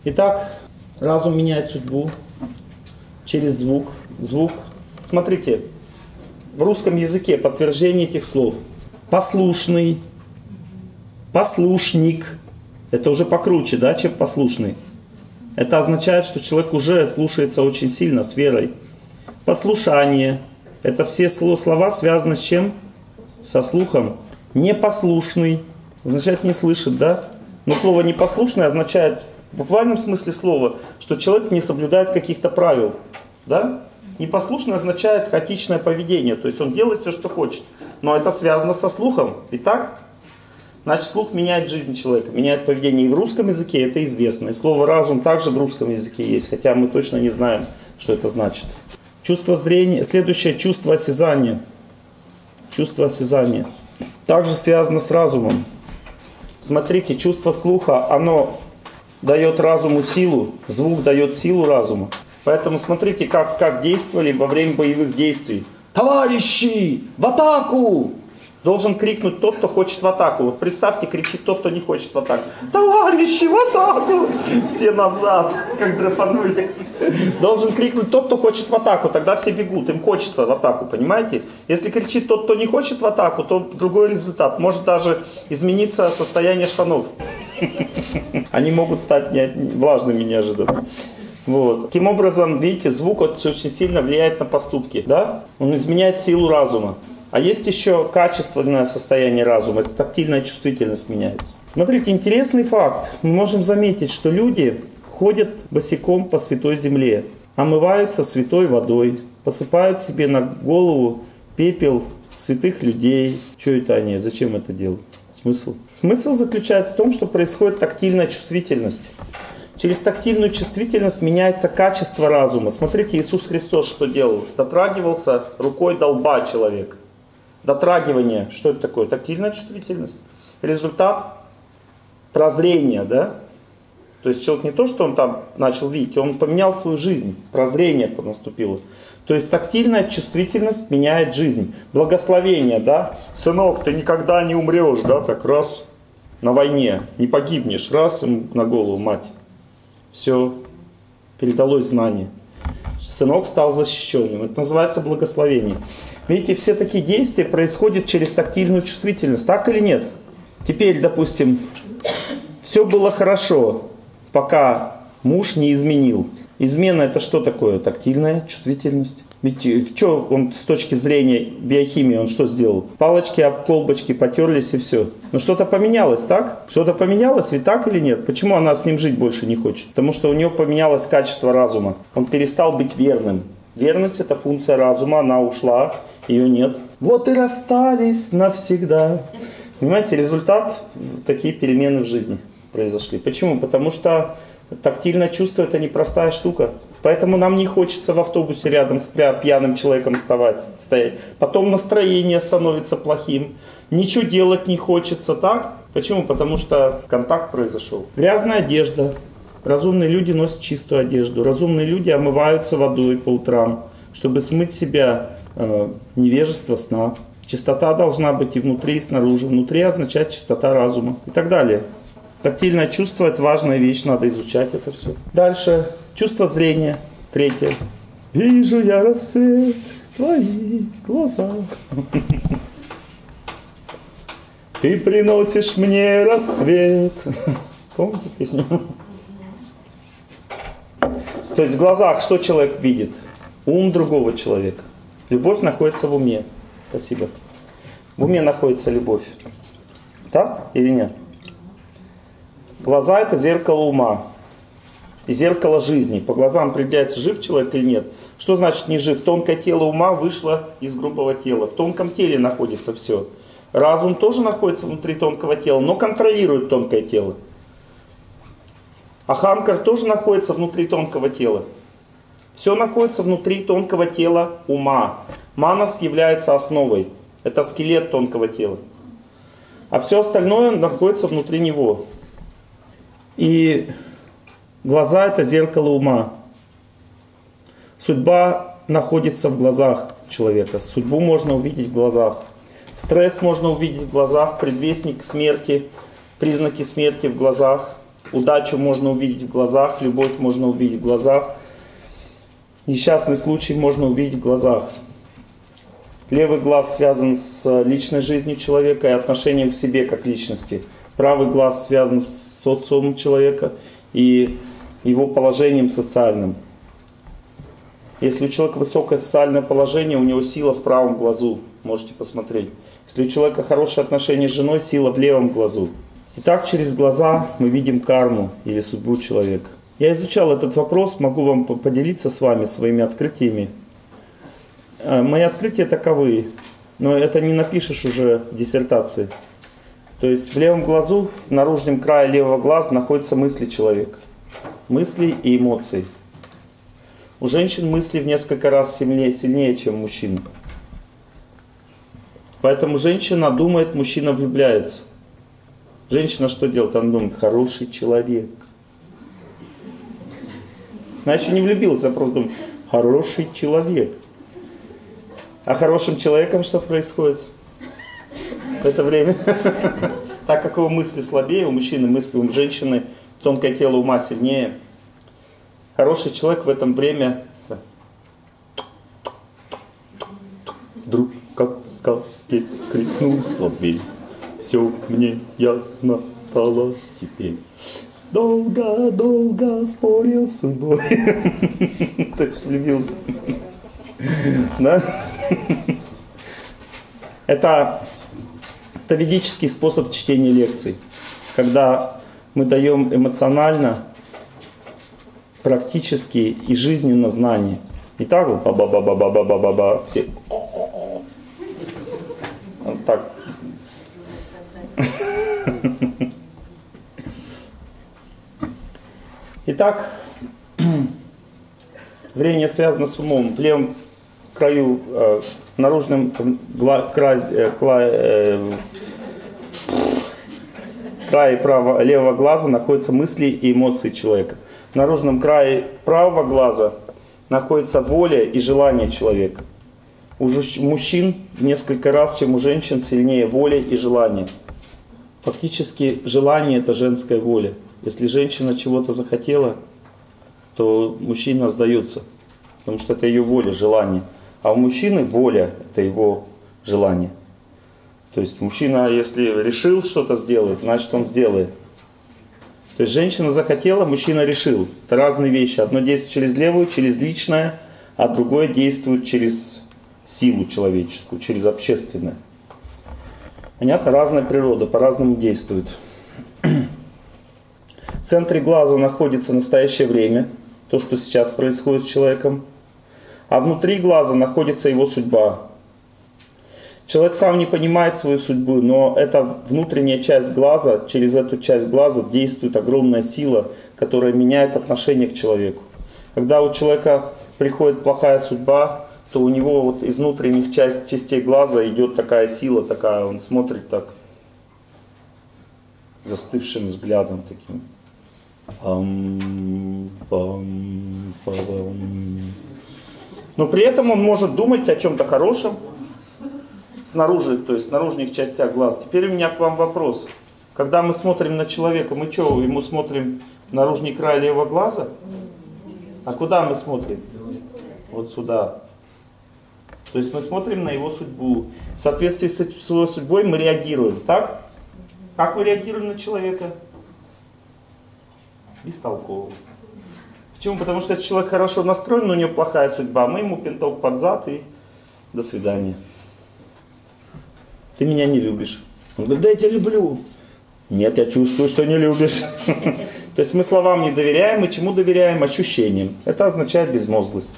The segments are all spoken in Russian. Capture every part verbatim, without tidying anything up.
Итак, разум меняет судьбу через звук. Звук. Смотрите, в русском языке подтверждение этих слов. Послушный, послушник. Это уже покруче, да, чем послушный. Это означает, что человек уже слушается очень сильно, с верой. Послушание. Это все слова связаны с чем? Со слухом. Непослушный. Означает не слышит, да? Но слово непослушный означает в буквальном смысле слова, что человек не соблюдает каких-то правил. Да? Непослушный означает хаотичное поведение. То есть он делает все, что хочет. Но это связано со слухом. Итак, значит, слух меняет жизнь человека, меняет поведение. И в русском языке это известно. И слово разум также в русском языке есть, хотя мы точно не знаем, что это значит. Чувство зрения. Следующее — чувство осязания. Чувство осязания. Также связано с разумом. Смотрите, чувство слуха, оно дает разуму силу, звук дает силу разуму. Поэтому смотрите, как, как действовали во время боевых действий. Товарищи, в атаку! Должен крикнуть тот, кто хочет в атаку. Вот представьте, кричит тот, кто не хочет в атаку. Товарищи, в атаку! Все назад, как драпанули. Должен крикнуть тот, кто хочет в атаку. Тогда все бегут, им хочется в атаку, понимаете? Если кричит тот, кто не хочет в атаку, то другой результат. Может даже измениться состояние штанов. Они могут стать влажными неожиданно. Вот. Таким образом, видите, звук очень сильно влияет на поступки. Да? Он изменяет силу разума. А есть еще качественное состояние разума. Это тактильная чувствительность меняется. Смотрите, интересный факт. Мы можем заметить, что люди ходят босиком по святой земле, омываются святой водой, посыпают себе на голову пепел святых людей. Что это они? Зачем это делают? Смысл? Смысл заключается в том, что происходит тактильная чувствительность. Через тактильную чувствительность меняется качество разума. Смотрите, Иисус Христос что делал? Дотрагивался рукой до лба человека. Дотрагивание. Что это такое? Тактильная чувствительность. Результат прозрения, да? То есть человек не то, что он там начал видеть, он поменял свою жизнь. Прозрение наступило. То есть тактильная чувствительность меняет жизнь. Благословение, да? Сынок, ты никогда не умрешь, да? Так раз на войне, не погибнешь. Раз им на голову, мать. Все, передалось знание. Сынок стал защищенным. Это называется благословение. Видите, все такие действия происходят через тактильную чувствительность. Так или нет? Теперь, допустим, все было хорошо, пока муж не изменил. Измена — это что такое? Тактильная чувствительность. Ведь что он с точки зрения биохимии, он что сделал? Палочки об колбочки потерлись и все. Но что-то поменялось, так? Что-то поменялось, ведь так или нет? Почему она с ним жить больше не хочет? Потому что у нее поменялось качество разума. Он перестал быть верным. Верность — это функция разума, она ушла, ее нет. Вот и расстались навсегда. Понимаете, результат — такие перемены в жизни произошли. Почему? Потому что тактильное чувство — это непростая штука. Поэтому нам не хочется в автобусе рядом с пьяным человеком вставать, стоять. Потом настроение становится плохим. Ничего делать не хочется, так? Почему? Потому что контакт произошел. Грязная одежда. Разумные люди носят чистую одежду. Разумные люди омываются водой по утрам, чтобы смыть с себя э, невежество сна. Чистота должна быть и внутри, и снаружи. Внутри означает чистота разума и так далее. Тактильное чувство — это важная вещь, надо изучать это все. Дальше. Чувство зрения. Третье. Вижу я рассвет в твоих глазах. Ты приносишь мне рассвет. Помните песню? То есть в глазах что человек видит? Ум другого человека. Любовь находится в уме. Спасибо. В уме находится любовь. Так или нет? Глаза — это зеркало ума и зеркало жизни. По глазам определяется, жив человек или нет. Что значит не жив? Тонкое тело ума вышло из грубого тела. В тонком теле находится все. Разум тоже находится внутри тонкого тела, но контролирует тонкое тело. Аханкар тоже находится внутри тонкого тела. Все находится внутри тонкого тела ума. Манас является основой. Это скелет тонкого тела. А все остальное находится внутри него. И глаза — это зеркало ума. Судьба находится в глазах человека. Судьбу можно увидеть в глазах. Стресс можно увидеть в глазах. Предвестник смерти, признаки смерти в глазах. Удачу можно увидеть в глазах, любовь можно увидеть в глазах. Несчастный случай можно увидеть в глазах. Левый глаз связан с личной жизнью человека и отношением к себе как личности. Правый глаз связан с социумом человека и его положением социальным. Если у человека высокое социальное положение, у него сила в правом глазу. Можете посмотреть. Если у человека хорошие отношения с женой, сила в левом глазу. И так через глаза мы видим карму или судьбу человека. Я изучал этот вопрос, могу вам поделиться с вами своими открытиями. Мои открытия таковы, но это не напишешь уже в диссертации. То есть в левом глазу, в наружном крае левого глаза находятся мысли человека. Мысли и эмоции. У женщин мысли в несколько раз сильнее, сильнее, чем у мужчин. Поэтому женщина думает, мужчина влюбляется. Женщина что делает? Она думает, хороший человек. Она еще не влюбилась, а просто думает, хороший человек. А хорошим человеком что происходит в это время? Так как его мысли слабее, у мужчины мысли, у женщины тонкое тело ума сильнее. Хороший человек в это время вдруг как в сказке скрипнула дверь. Все мне ясно стало теперь. Долго-долго спорил с судьбой. То есть влюбился. Да? Это, это ведический способ чтения лекций. Когда мы даем эмоционально, практически и жизненно знания. И так вот, ба-ба-ба-ба-ба-ба-ба-ба, все. Вот так. Итак, зрение связано с умом. В левом краю, э, в наружном гла, край, э, край, э, крае право, левого глаза находятся мысли и эмоции человека. В наружном крае правого глаза находится воля и желание человека. У мужчин в несколько раз, чем у женщин, сильнее воля и желание. Фактически желание – это женская воля. Если женщина чего-то захотела, то мужчина сдается, потому что это ее воля, желание. А у мужчины воля – это его желание. То есть мужчина, если решил что-то сделать, значит он сделает. То есть женщина захотела, мужчина решил. Это разные вещи. Одно действует через левую, через личное, а другое действует через силу человеческую, через общественное. Понятно? Разная природа, по-разному действует. В центре глаза находится настоящее время, то, что сейчас происходит с человеком. А внутри глаза находится его судьба. Человек сам не понимает свою судьбу, но эта внутренняя часть глаза, через эту часть глаза действует огромная сила, которая меняет отношение к человеку. Когда у человека приходит плохая судьба, то у него вот из внутренних часть, частей глаза идет такая сила, такая, он смотрит так, застывшим взглядом таким. Ам, пам, пам. Но при этом он может думать о чем-то хорошем снаружи, то есть в наружных частях глаз. Теперь у меня к вам вопрос. Когда мы смотрим на человека, мы что, ему смотрим в наружный край левого глаза? А куда мы смотрим? Вот сюда. То есть мы смотрим на его судьбу. В соответствии с его судьбой мы реагируем. Так? Как мы реагируем на человека? Бестолково. Почему? Потому что если человек хорошо настроен, но у него плохая судьба, мы ему пинток под зад и до свидания. Ты меня не любишь. Он говорит, да я тебя люблю. Нет, я чувствую, что не любишь. То есть мы словам не доверяем, мы чему доверяем? Ощущениям. Это означает безмозглость.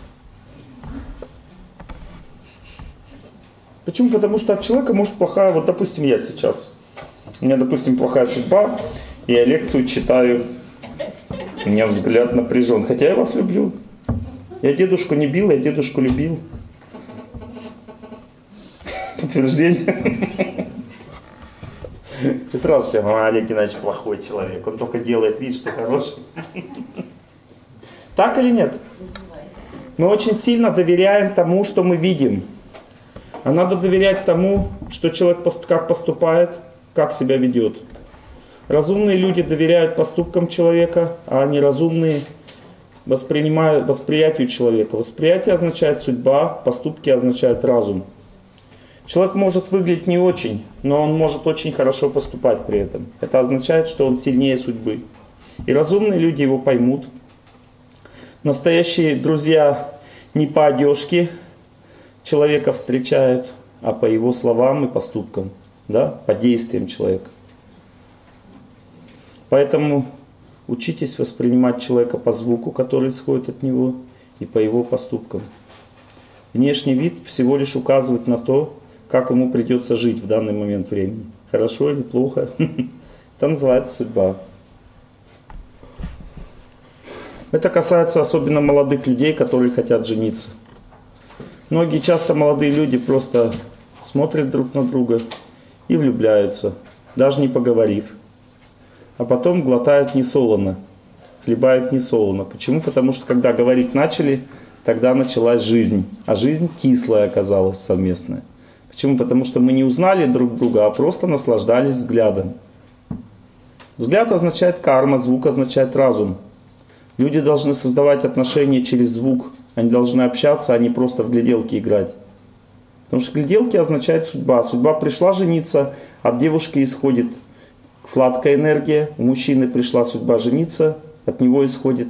Почему? Потому что от человека может плохая, вот допустим я сейчас. У меня, допустим, плохая судьба, я лекцию читаю, у меня взгляд напряжен. Хотя я вас люблю. Я дедушку не бил, я дедушку любил. Подтверждение. И сразу все, а, Олег Геннадьевич плохой человек, он только делает вид, что хороший. Так или нет? Мы очень сильно доверяем тому, что мы видим. А надо доверять тому, что человек как поступает, как себя ведет. Разумные люди доверяют поступкам человека, а неразумные воспринимают восприятию человека. Восприятие означает судьба, поступки означают разум. Человек может выглядеть не очень, но он может очень хорошо поступать при этом. Это означает, что он сильнее судьбы. И разумные люди его поймут. Настоящие друзья не по одежке человека встречают, а по его словам и поступкам, да? По действиям человека. Поэтому учитесь воспринимать человека по звуку, который исходит от него, и по его поступкам. Внешний вид всего лишь указывает на то, как ему придется жить в данный момент времени. Хорошо или плохо. Это называется судьба. Это касается особенно молодых людей, которые хотят жениться. Многие часто молодые люди просто смотрят друг на друга и влюбляются, даже не поговорив. А потом глотают несолоно, хлебают несолоно. Почему? Потому что когда говорить начали, тогда началась жизнь. А жизнь кислая оказалась совместная. Почему? Потому что мы не узнали друг друга, а просто наслаждались взглядом. Взгляд означает карма, звук означает разум. Люди должны создавать отношения через звук. Они должны общаться, а не просто в гляделки играть. Потому что гляделки означает судьба. Судьба пришла жениться, от девушки исходит сладкая энергия. У мужчины пришла судьба жениться, от него исходит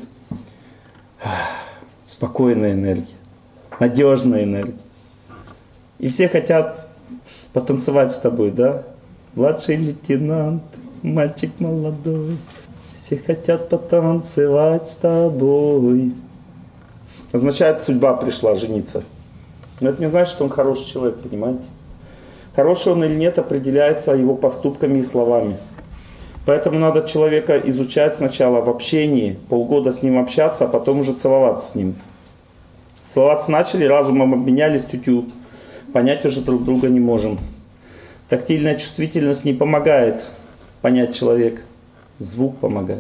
спокойная энергия, надежная энергия. И все хотят потанцевать с тобой, да? Младший лейтенант, мальчик молодой. Все хотят потанцевать с тобой. Означает, судьба пришла жениться. Но это не значит, что он хороший человек, понимаете? Хороший он или нет, определяется его поступками и словами. Поэтому надо человека изучать сначала в общении, полгода с ним общаться, а потом уже целоваться с ним. Целоваться начали, разумом обменялись, тю-тю. Понять уже друг друга не можем. Тактильная чувствительность не помогает понять человека. Звук помогает.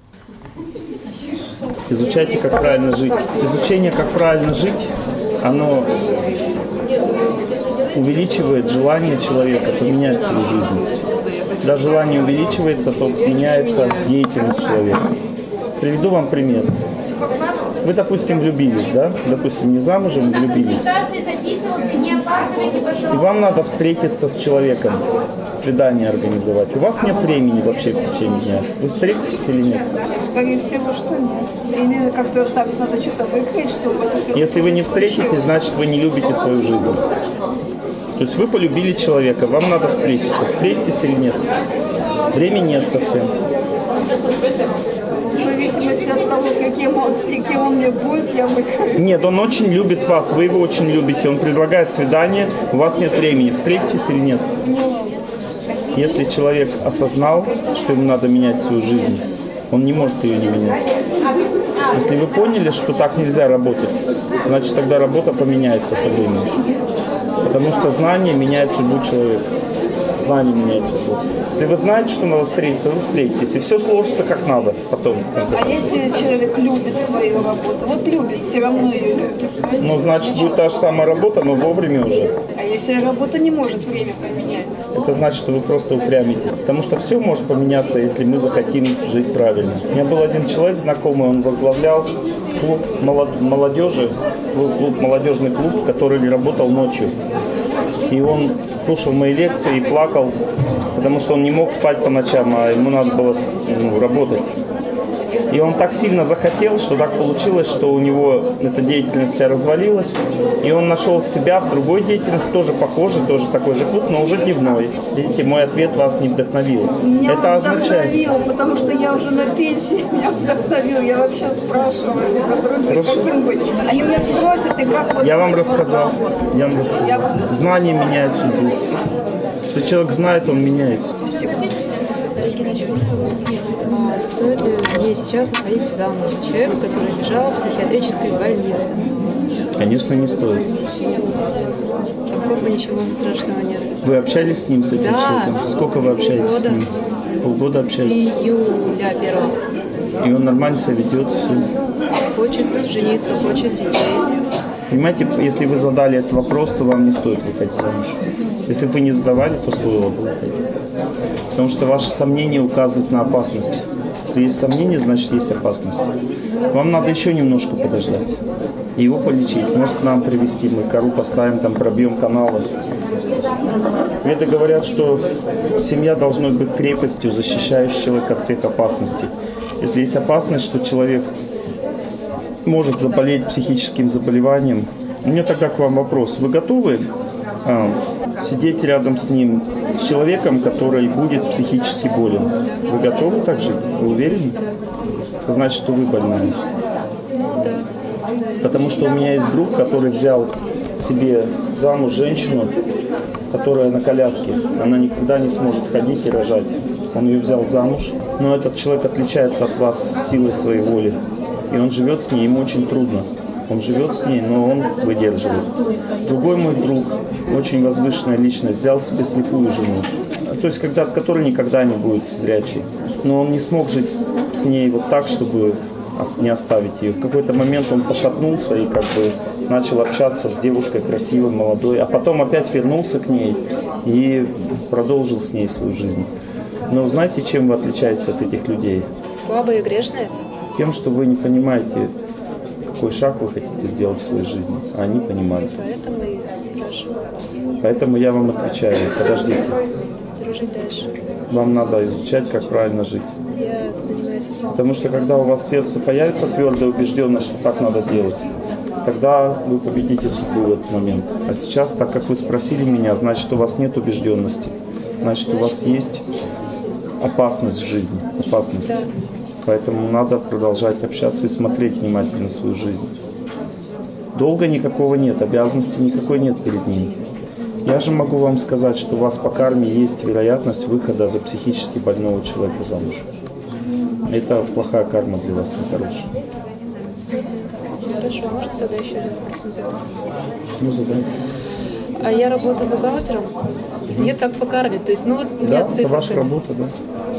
Изучайте, как правильно жить. Изучение, как правильно жить, оно увеличивает желание человека поменять свою жизнь. Когда желание увеличивается, то меняется деятельность человека. Приведу вам пример. Вы, допустим, влюбились, да? Допустим, не замужем, влюбились. И вам надо встретиться с человеком, свидание организовать. У вас нет времени вообще в течение дня. Вы встретитесь или нет? Скорее всего, что нет. Или как-то так надо что-то выкрыть, чтобы это все. Если вы не встретитесь, значит, вы не любите свою жизнь. То есть вы полюбили человека, вам надо встретиться. Встретитесь или нет? Времени нет совсем. В зависимости от того, каким он, каким он мне будет, я выкрою. Нет, он очень любит вас, вы его очень любите. Он предлагает свидание, у вас нет времени. Встретитесь или нет? Если человек осознал, что ему надо менять свою жизнь, он не может ее не менять. Если вы поняли, что так нельзя работать, значит тогда работа поменяется со временем. Потому что знание меняет судьбу человека. Знание меняет судьбу. Если вы знаете, что надо встретиться, вы встретитесь. И все сложится как надо потом. В конце а если человек любит свою работу? Вот любит, все равно ее любит. Ну, значит, будет та же самая работа, но вовремя уже. А если работа не может время поменять? Это значит, что вы просто упрямите. Потому что все может поменяться, если мы захотим жить правильно. У меня был один человек знакомый, он возглавлял клуб молодежи, клуб, молодежный клуб, который работал ночью. И он слушал мои лекции и плакал, потому что он не мог спать по ночам, а ему надо было ну, работать. И он так сильно захотел, что так получилось, что у него эта деятельность вся развалилась. И он нашел себя в другой деятельности, тоже похожей, тоже такой же клуб, но уже дневной. Видите, мой ответ вас не вдохновил. Меня Это означает... вдохновил, потому что я уже на пенсии, меня вдохновил. Я вообще спрашиваю, каким быть. Они меня спросят, и как вот... Я вам рассказал. Я вам рассказал. Я вас... Знание меняет судьбу. Если человек знает, он меняется. Спасибо. А стоит ли мне сейчас выходить замуж за человека, который лежал в психиатрической больнице? Конечно, не стоит. Поскольку ничего страшного нет. Вы общались с ним, с этим да. человеком? Сколько вы общаетесь Полгода. с ним? Полгода общаетесь? С июля первого. И он нормально себя ведет? Все. Хочет жениться, хочет детей. Понимаете, если вы задали этот вопрос, то вам не стоит выходить замуж. Если бы вы не задавали, то стоило бы выходить. Потому что ваши сомнения указывают на опасность. Если есть сомнения, значит есть опасность. Вам надо еще немножко подождать. И его полечить. Может, к нам привезти. Мы кору поставим, там пробьем каналы. Веды говорят, что семья должна быть крепостью, защищающей человека от всех опасностей. Если есть опасность, что человек может заболеть психическим заболеванием, у меня тогда к вам вопрос. Вы готовы а, сидеть рядом с ним, с человеком, который будет психически болен? Вы готовы так жить? Вы уверены? Это значит, что вы больны. Потому что у меня есть друг, который взял себе замуж женщину, которая на коляске. Она никогда не сможет ходить и рожать. Он ее взял замуж. Но этот человек отличается от вас силой своей воли. И он живет с ней, ему очень трудно. Он живет с ней, но он выдерживает. Другой мой друг, очень возвышенная личность, взял себе слепую жену. То есть, когда, который никогда не будет зрячей. Но он не смог жить с ней вот так, чтобы не оставить ее. В какой-то момент он пошатнулся и как бы начал общаться с девушкой красивой, молодой. А потом опять вернулся к ней и продолжил с ней свою жизнь. Но знаете, чем вы отличаетесь от этих людей? Слабые и грешные? Тем, что вы не понимаете, какой шаг вы хотите сделать в своей жизни, а они понимают. Поэтому и спрашиваю вас. Поэтому я вам отвечаю, подождите. Дружить дальше. Вам надо изучать, как правильно жить. Я занимаюсь этим. Потому что когда у вас в сердце появится твердая убежденность, что так надо делать, тогда вы победите судьбу в этот момент. А сейчас, так как вы спросили меня, значит, у вас нет убежденности. Значит, у вас есть опасность в жизни. Опасность. Да. Поэтому надо продолжать общаться и смотреть внимательно на свою жизнь. Долга никакого нет, обязанности никакой нет перед ним. Я же могу вам сказать, что у вас по карме есть вероятность выхода за психически больного человека замуж. Это плохая карма для вас, нехорошая. Хорошо, можно тогда еще один вопрос задать? Ну, задай. А я работаю бухгалтером. Мне так по карме. То есть, ну вот Да, нет это цифр. ваша работа, да.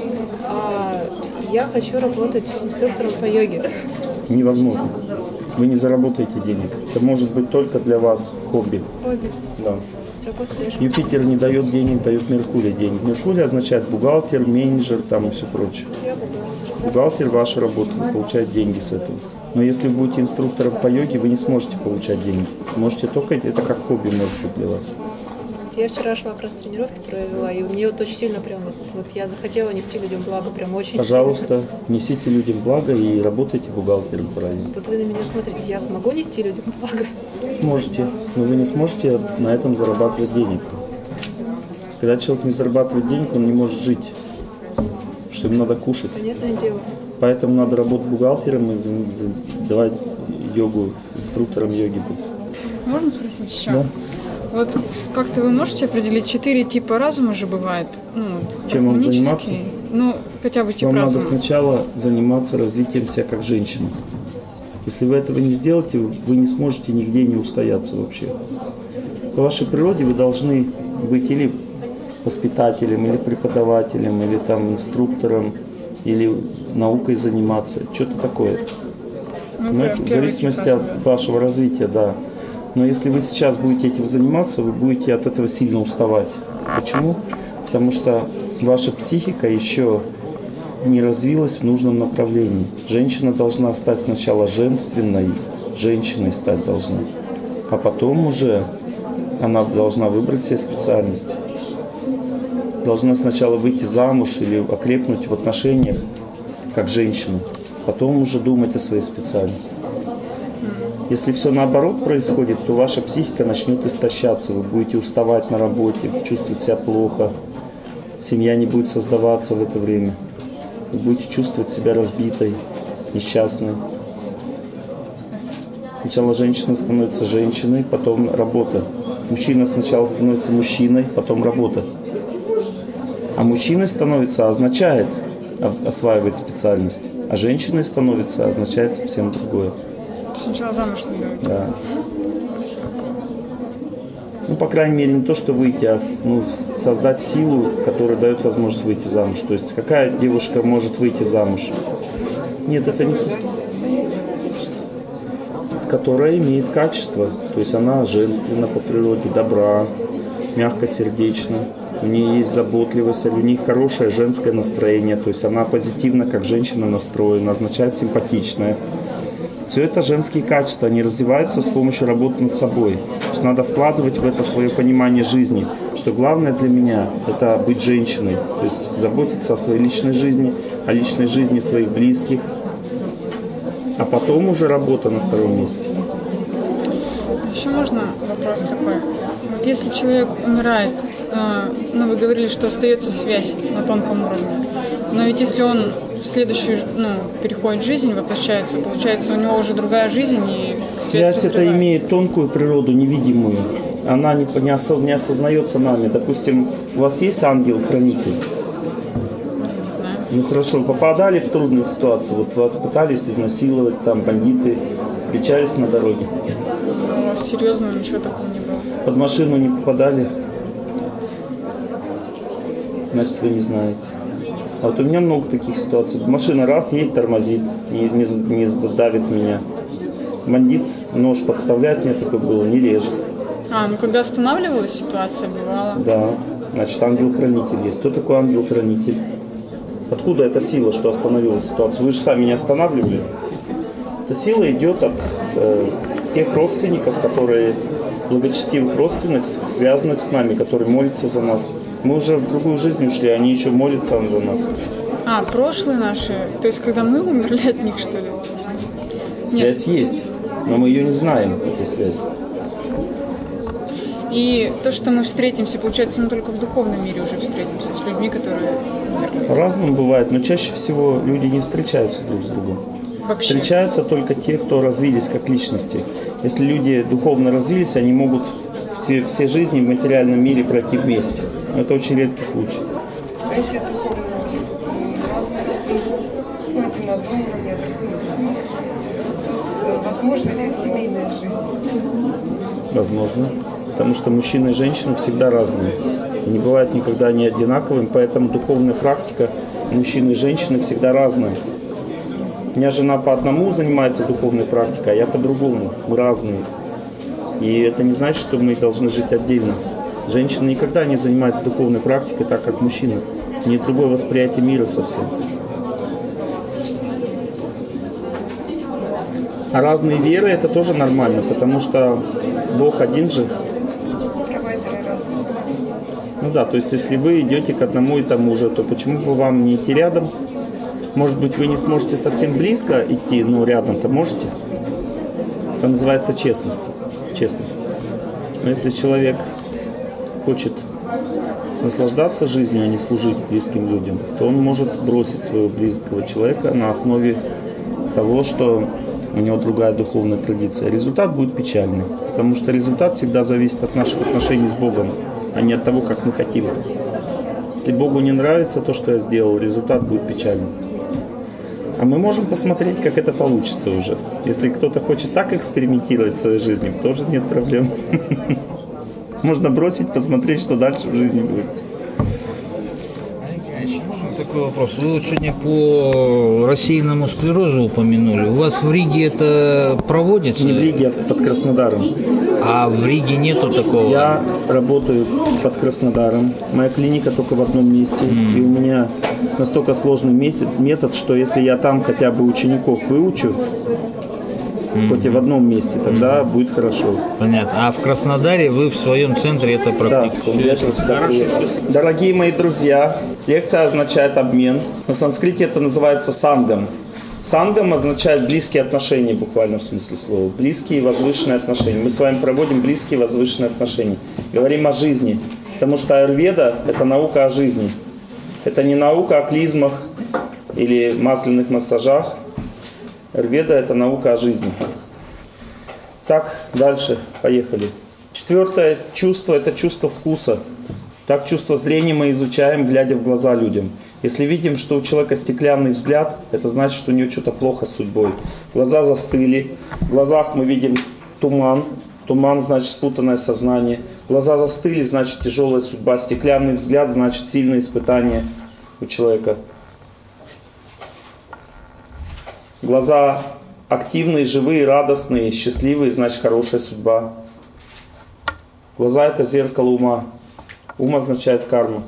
А я хочу работать инструктором по йоге. Невозможно. Вы не заработаете денег. Это может быть только для вас хобби. Хобби. Да. Работа даже. Юпитер не дает денег, дает Меркурий денег. Меркурий означает бухгалтер, менеджер там и все прочее. Я бухгалтер. Бухгалтер – ваша работа, вы получаете деньги с этого. Но если вы будете инструктором по йоге, вы не сможете получать деньги. Можете только, это как хобби может быть для вас. Я вчера шла как раз тренировки, которые я вела, и мне вот очень сильно прям вот, вот я захотела нести людям благо, прям очень Пожалуйста, сильно. несите людям благо и работайте бухгалтером правильно. Вот вы на меня смотрите, я смогу нести людям благо? Сможете, но вы не сможете на этом зарабатывать денег. Когда человек не зарабатывает денег, он не может жить, что ему надо кушать. Понятное дело. Поэтому надо работать бухгалтером и давать йогу, инструктором йоги быть. Можно спросить еще? Да. Вот как-то вы можете определить, четыре типа разума же бывает? Ну, Чем вам гармонический. заниматься? Ну, хотя бы тип Вам разума. надо сначала заниматься развитием себя как женщины. Если вы этого не сделаете, вы не сможете нигде не устояться вообще. По вашей природе вы должны быть или воспитателем, или преподавателем, или там инструктором, или наукой заниматься, что-то такое. Ну, Ну, это это в первый зависимости тип от вашего развития, да. Но если вы сейчас будете этим заниматься, вы будете от этого сильно уставать. Почему? Потому что ваша психика еще не развилась в нужном направлении. Женщина должна стать сначала женственной, женщиной стать должна, а потом уже она должна выбрать себе специальность. Должна сначала выйти замуж или окрепнуть в отношениях как женщина, потом уже думать о своей специальности. Если все наоборот происходит, то ваша психика начнет истощаться, вы будете уставать на работе, чувствовать себя плохо, семья не будет создаваться в это время, вы будете чувствовать себя разбитой, несчастной. Сначала женщина становится женщиной, потом работа. Мужчина сначала становится мужчиной, потом работа. А мужчиной становится означает осваивать специальность, а женщиной становится означает совсем другое. Сначала замуж надо. Да. Ну, по крайней мере, не то, что выйти, а ну, создать силу, которая дает возможность выйти замуж. То есть, какая девушка может выйти замуж? Нет, это не состояние, которая имеет качество. То есть, она женственна по природе, добра, мягкосердечна. у нее есть заботливость, у них хорошее женское настроение, то есть она позитивно, как женщина настроена, означает симпатичная. Все это женские качества, они развиваются с помощью работы над собой. То есть надо вкладывать в это свое понимание жизни, что главное для меня – это быть женщиной, то есть заботиться о своей личной жизни, о личной жизни своих близких, а потом уже работа на втором месте. Еще можно вопрос такой? Вот если человек умирает, э, ну вы говорили, что остается связь на тонком уровне, но ведь если он в следующую, ну, переходит жизнь, воплощается, получается, у него уже другая жизнь и связь Связь это имеет тонкую природу, невидимую. Она не, не, осоз, не осознается нами. Допустим, у вас есть ангел-хранитель? Не знаю. Ну хорошо, попадали в трудные ситуации, вот вас пытались изнасиловать, там бандиты встречались на дороге. У вас серьезного ничего такого не было? Под машину не попадали? Значит, вы не знаете. А вот у меня много таких ситуаций. Машина раз едет, тормозит, не, не, не задавит меня. Бандит нож подставляет, мне такое было, не режет. А, ну когда останавливалась ситуация, бывало? Да, значит, ангел-хранитель есть. Кто такой ангел-хранитель? Откуда эта сила, что остановила ситуацию? Вы же сами не останавливали. Эта сила идет от э, тех родственников, которые, благочестивых родственников, связанных с нами, которые молятся за нас. Мы уже в другую жизнь ушли, они еще молятся за нас. А, прошлые наши, то есть когда мы умерли от них, что ли? Связь Нет. есть, но мы ее не знаем, этой связи. И то, что мы встретимся, получается, мы только в духовном мире уже встретимся с людьми, которые умерли. По-разному бывает, но чаще всего люди не встречаются друг с другом. Вообще. Встречаются только те, кто развились как личности. Если люди духовно развились, они могут все, все жизни в материальном мире пройти вместе. Но это очень редкий случай. А если духовно разные развились, ну, один на одном уровне, а другой на другом, то есть возможно ли семейная жизнь? Возможно. Потому что мужчина и женщина всегда разные. Не бывает никогда не одинаковым, поэтому духовная практика мужчины и женщины всегда разная. У меня жена по одному занимается духовной практикой, а я по-другому. Мы разные. И это не значит, что мы должны жить отдельно. Женщина никогда не занимается духовной практикой так, как мужчина. У нее другое восприятие мира совсем. А разные веры это тоже нормально, потому что Бог один же. Провайдеры разные. Ну да, то есть если вы идете к одному и тому же, то почему бы вам не идти рядом? Может быть, вы не сможете совсем близко идти, но рядом-то можете. Это называется честность. Честность. Но если человек хочет наслаждаться жизнью, а не служить близким людям, то он может бросить своего близкого человека на основе того, что у него другая духовная традиция. Результат будет печальный, потому что результат всегда зависит от наших отношений с Богом, а не от того, как мы хотим. Если Богу не нравится то, что я сделал, результат будет печальный. А мы можем посмотреть, как это получится уже. Если кто-то хочет так экспериментировать в своей жизни, тоже нет проблем. Можно бросить, посмотреть, что дальше в жизни будет. Такой вопрос. Вы вот сегодня по рассеянному склерозу упомянули. У вас в Риге это проводится? Не в Риге, а под Краснодаром. А в Риге нету такого? Я работаю под Краснодаром. Моя клиника только в одном месте. Mm. И у меня настолько сложный метод, что если я там хотя бы учеников выучу, mm. хоть и в одном месте, тогда mm. будет хорошо. Понятно. А в Краснодаре вы в своем центре это практикуете? Да, хорошо. Дорогие мои друзья, лекция означает обмен. На санскрите это называется сангам. Сангам означает близкие отношения, буквально в смысле слова. Близкие и возвышенные отношения. Мы с вами проводим близкие и возвышенные отношения. Говорим о жизни. Потому что аюрведа – это наука о жизни. Это не наука о клизмах или масляных массажах. Аюрведа – это наука о жизни. Так, дальше. Поехали. Четвертое чувство – это чувство вкуса. Так чувство зрения мы изучаем, глядя в глаза людям. Если видим, что у человека стеклянный взгляд, это значит, что у него что-то плохо с судьбой. Глаза застыли, в глазах мы видим туман. Туман значит спутанное сознание. Глаза застыли, значит тяжелая судьба. Стеклянный взгляд значит сильное испытание у человека. Глаза активные, живые, радостные, счастливые, значит хорошая судьба. Глаза – это зеркало ума. Ум означает карму.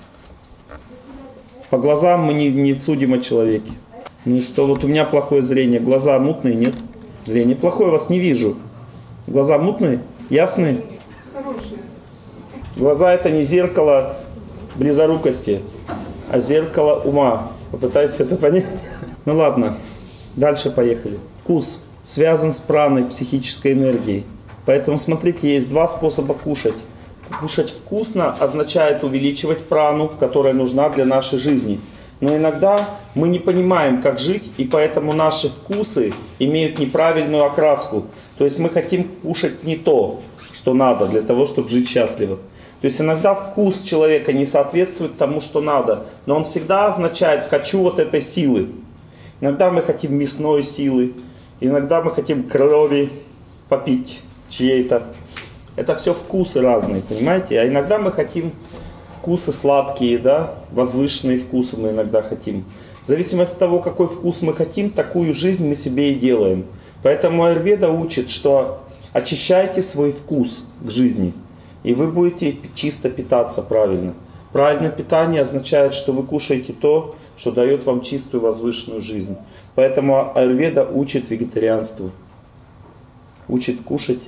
По глазам мы не, не судим о человеке. Ну что, вот у меня плохое зрение, глаза мутные, нет? Зрение плохое, вас не вижу. Глаза мутные, ясные? Хорошие. Глаза это не зеркало близорукости, а зеркало ума. Попытайтесь это понять. Ну ладно, дальше поехали. Вкус связан с праной, психической энергией. Поэтому смотрите, есть два способа кушать. Кушать вкусно означает увеличивать прану, которая нужна для нашей жизни. Но иногда мы не понимаем, как жить, и поэтому наши вкусы имеют неправильную окраску. То есть мы хотим кушать не то, что надо для того, чтобы жить счастливо. То есть иногда вкус человека не соответствует тому, что надо, но он всегда означает «хочу вот этой силы». Иногда мы хотим мясной силы, иногда мы хотим крови попить чьей-то. Это все вкусы разные, понимаете? А иногда мы хотим вкусы сладкие, да, возвышенные вкусы мы иногда хотим. В зависимости от того, какой вкус мы хотим, такую жизнь мы себе и делаем. Поэтому аюрведа учит, что очищайте свой вкус к жизни, и вы будете чисто питаться правильно. Правильное питание означает, что вы кушаете то, что дает вам чистую возвышенную жизнь. Поэтому аюрведа учит вегетарианству. Учит кушать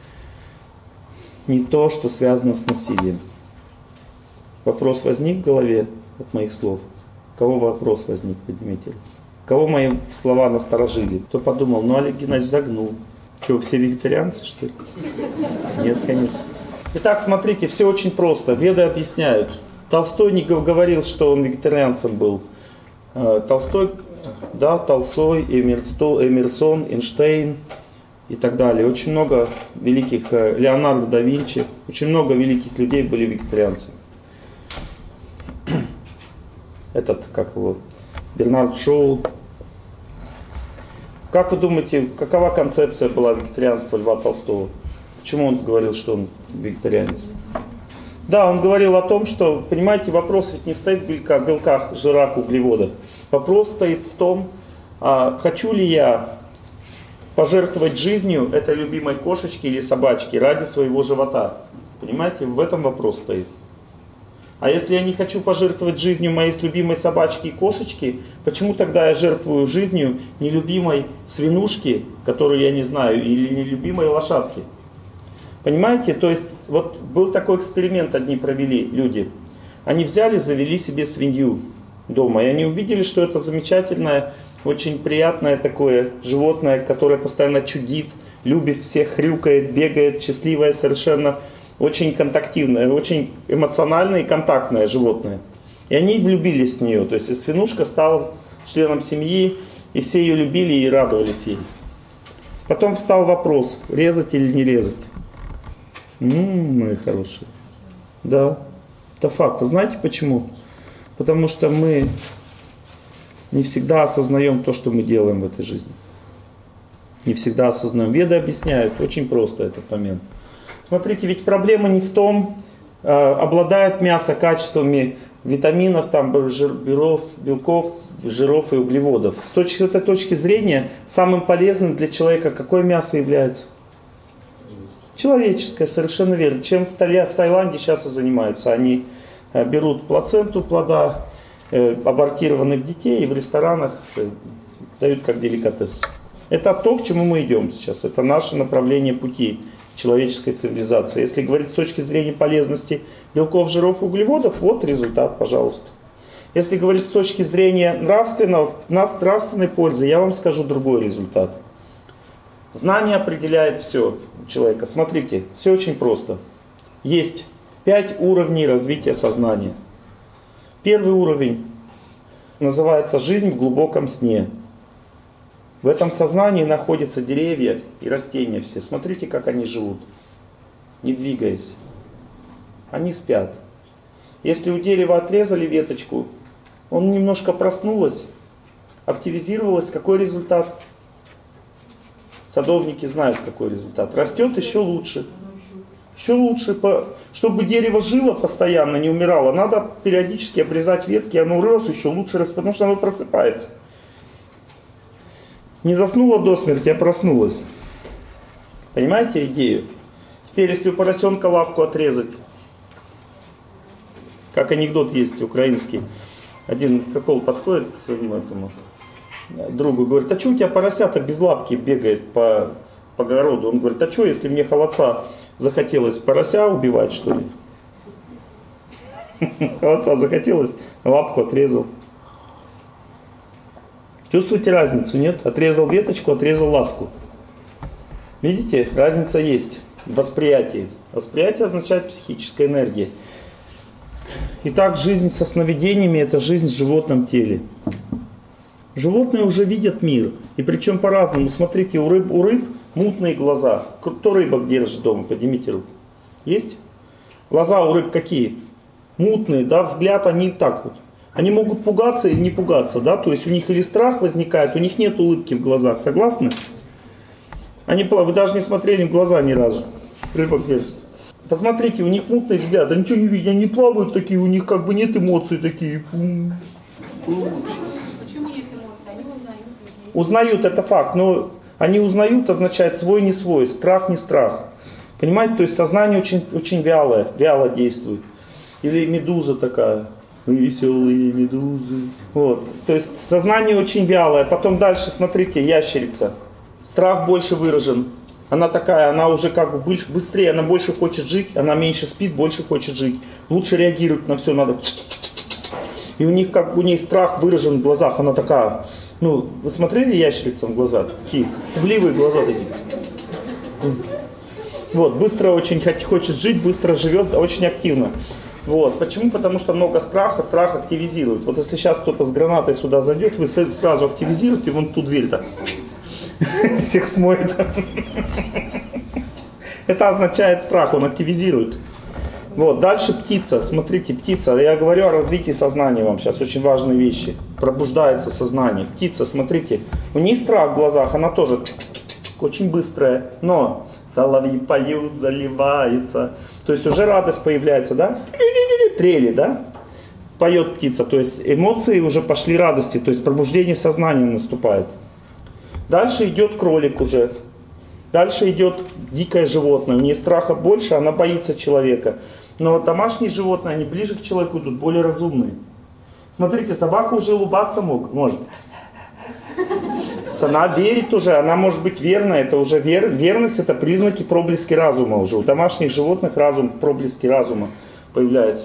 не то, что связано с насилием. Вопрос возник в голове от моих слов? У кого вопрос возник, поднимите руку. Кого мои слова насторожили? Кто подумал, ну Олег Геннадьевич загнул. Что, все вегетарианцы, что ли? Нет, конечно. Итак, смотрите, все очень просто. Веды объясняют. Толстой не говорил, что он вегетарианцем был. Толстой, да, Толстой, Эмерсон, Эйнштейн и так далее. Очень много великих, Леонардо да Винчи, очень много великих людей были вегетарианцами. Этот, как его, Бернард Шоу. Как вы думаете, какова концепция была вегетарианства Льва Толстого? Почему он говорил, что он вегетарианец? Да, он говорил о том, что, понимаете, вопрос ведь не стоит в белках, белках, жирах, углеводах. Вопрос стоит в том, а, хочу ли я пожертвовать жизнью этой любимой кошечки или собачки ради своего живота. Понимаете, в этом вопрос стоит. А если я не хочу пожертвовать жизнью моей любимой собачки и кошечки, почему тогда я жертвую жизнью нелюбимой свинушки, которую я не знаю, или нелюбимой лошадки? Понимаете? То есть, вот был такой эксперимент, одни провели люди. Они взяли, завели себе свинью дома, и они увидели, что это замечательное, очень приятное такое животное, которое постоянно чудит, любит всех, хрюкает, бегает, счастливое совершенно. Очень контактивное, очень эмоциональное и контактное животное. И они влюбились в нее. То есть свинушка стала членом семьи, и все ее любили и радовались ей. Потом встал вопрос, резать или не резать. М-м, мои хорошие. Да, это факт. А знаете почему? Потому что мы не всегда осознаем то, что мы делаем в этой жизни. Не всегда осознаем. Веды объясняют очень просто этот момент. Смотрите, ведь проблема не в том, э, обладает мясо качествами витаминов, там, белков, белков, жиров и углеводов. С, точки, с этой точки зрения, самым полезным для человека какое мясо является? Человеческое, совершенно верно. Чем в, Тайля, в Таиланде сейчас и занимаются. Они э, берут плаценту плода, э, абортированных детей и в ресторанах э, дают как деликатес. Это то, к чему мы идем сейчас. Это наше направление пути человеческой цивилизации. Если говорить с точки зрения полезности белков, жиров и углеводов, вот результат, пожалуйста. Если говорить с точки зрения нравственного, нравственной пользы, я вам скажу другой результат. Знание определяет все у человека. Смотрите, все очень просто. Есть пять уровней развития сознания. Первый уровень называется «Жизнь в глубоком сне». В этом сознании находятся деревья и растения все. Смотрите, как они живут, не двигаясь. Они спят. Если у дерева отрезали веточку, он немножко проснулось, активизировалось. Какой результат? Садовники знают, какой результат. Растет еще лучше. Еще лучше. Чтобы дерево жило постоянно, не умирало, надо периодически обрезать ветки, оно рос еще лучше, потому что оно просыпается. Не заснула до смерти, а проснулась. Понимаете идею? Теперь, если у поросенка лапку отрезать, Как анекдот есть украинский. Один хохол подходит к своему этому другу, говорит: а что у тебя поросята без лапки бегает по, по огороду? Он говорит: а что, если мне холодца захотелось порося убивать, что ли? Холодца захотелось, лапку отрезал. Чувствуете разницу, нет? Отрезал веточку, отрезал лапку. Видите, разница есть в восприятии. Восприятие означает психическая энергия. Итак, жизнь со сновидениями – это жизнь в животном теле. Животные уже видят мир, и причем по-разному. Смотрите, у рыб, у рыб мутные глаза. Кто рыбок держит дома? Поднимите руку. Есть? Глаза у рыб какие? Мутные, да, взгляд они так вот. Они могут пугаться или не пугаться, да, то есть у них или страх возникает, у них нет улыбки в глазах, согласны? Они, вы даже не смотрели в глаза ни разу. Рыбок держит. Посмотрите, у них мутный взгляд, они ничего не видят, они плавают такие, у них как бы нет эмоций такие. Почему нет эмоций? Они узнают людей. Узнают, это факт, но они узнают означает свой не свой, страх не страх. Понимаете, то есть сознание очень, очень вялое, вяло действует. Или медуза такая, веселые медузы. Вот, то есть сознание очень вялое. Потом дальше, смотрите, ящерица. Страх больше выражен. Она такая, она уже как бы быстрее, она больше хочет жить, она меньше спит, больше хочет жить. Лучше реагирует на все, надо. И у них как у нее страх выражен в глазах, она такая. Ну, вы смотрели ящерицам в глаза? Такие пугливые глаза такие. Вот, быстро очень хочет жить, быстро живет, очень активно. Вот. Почему? Потому что много страха, страх активизирует. Вот если сейчас кто-то с гранатой сюда зайдет, вы сразу активизируете вон ту дверь-то. Всех смоет. Это означает страх, он активизирует. Вот, дальше птица. Смотрите, птица. Я говорю о развитии сознания вам сейчас. Очень важные вещи. Пробуждается сознание. Птица, смотрите. У нее страх в глазах, она тоже очень быстрая. Но соловьи поют, заливаются. То есть уже радость появляется, да? Трели, да? Поет птица. То есть эмоции уже пошли радости. То есть пробуждение сознания наступает. Дальше идет кролик уже. Дальше идет дикое животное. У нее страха больше, она боится человека. Но домашние животные, они ближе к человеку идут, более разумные. Смотрите, собака уже улыбаться мог, может. Она верит уже, она может быть верна. Это уже вер, верность, это признаки проблески разума уже. У домашних животных разум, проблески разума появляются.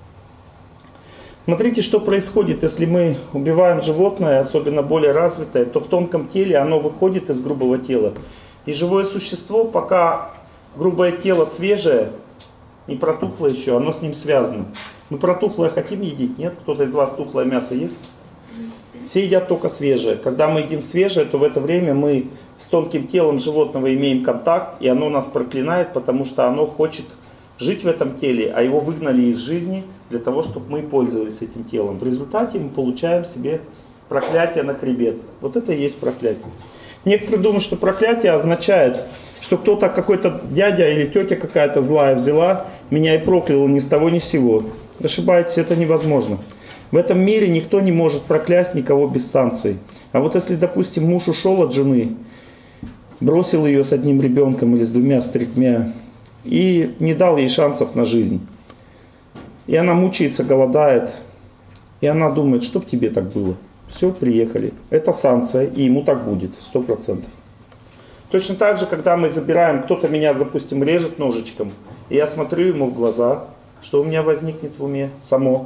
Смотрите, что происходит, если мы убиваем животное, особенно более развитое, то в тонком теле оно выходит из грубого тела. И живое существо, пока грубое тело свежее, не протухло еще, оно с ним связано. Мы протухлое хотим едить? Нет? Кто-то из вас тухлое мясо ест? Все едят только свежее. Когда мы едим свежее, то в это время мы с тонким телом животного имеем контакт, и оно нас проклинает, потому что оно хочет жить в этом теле, а его выгнали из жизни для того, чтобы мы пользовались этим телом. В результате мы получаем себе проклятие на хребет. Вот это и есть проклятие. Некоторые думают, что проклятие означает, что кто-то, какой-то дядя или тетя какая-то злая взяла, меня и прокляла ни с того ни с сего. Ошибаетесь, это невозможно. В этом мире никто не может проклясть никого без санкций. А вот если, допустим, муж ушел от жены, бросил ее с одним ребенком или с двумя, с тремя, и не дал ей шансов на жизнь, и она мучается, голодает, и она думает, чтоб тебе так было. Все, приехали. Это санкция, и ему так будет, сто процентов. Точно так же, когда мы забираем, кто-то меня, допустим, режет ножичком, и я смотрю ему в глаза, что у меня возникнет в уме само.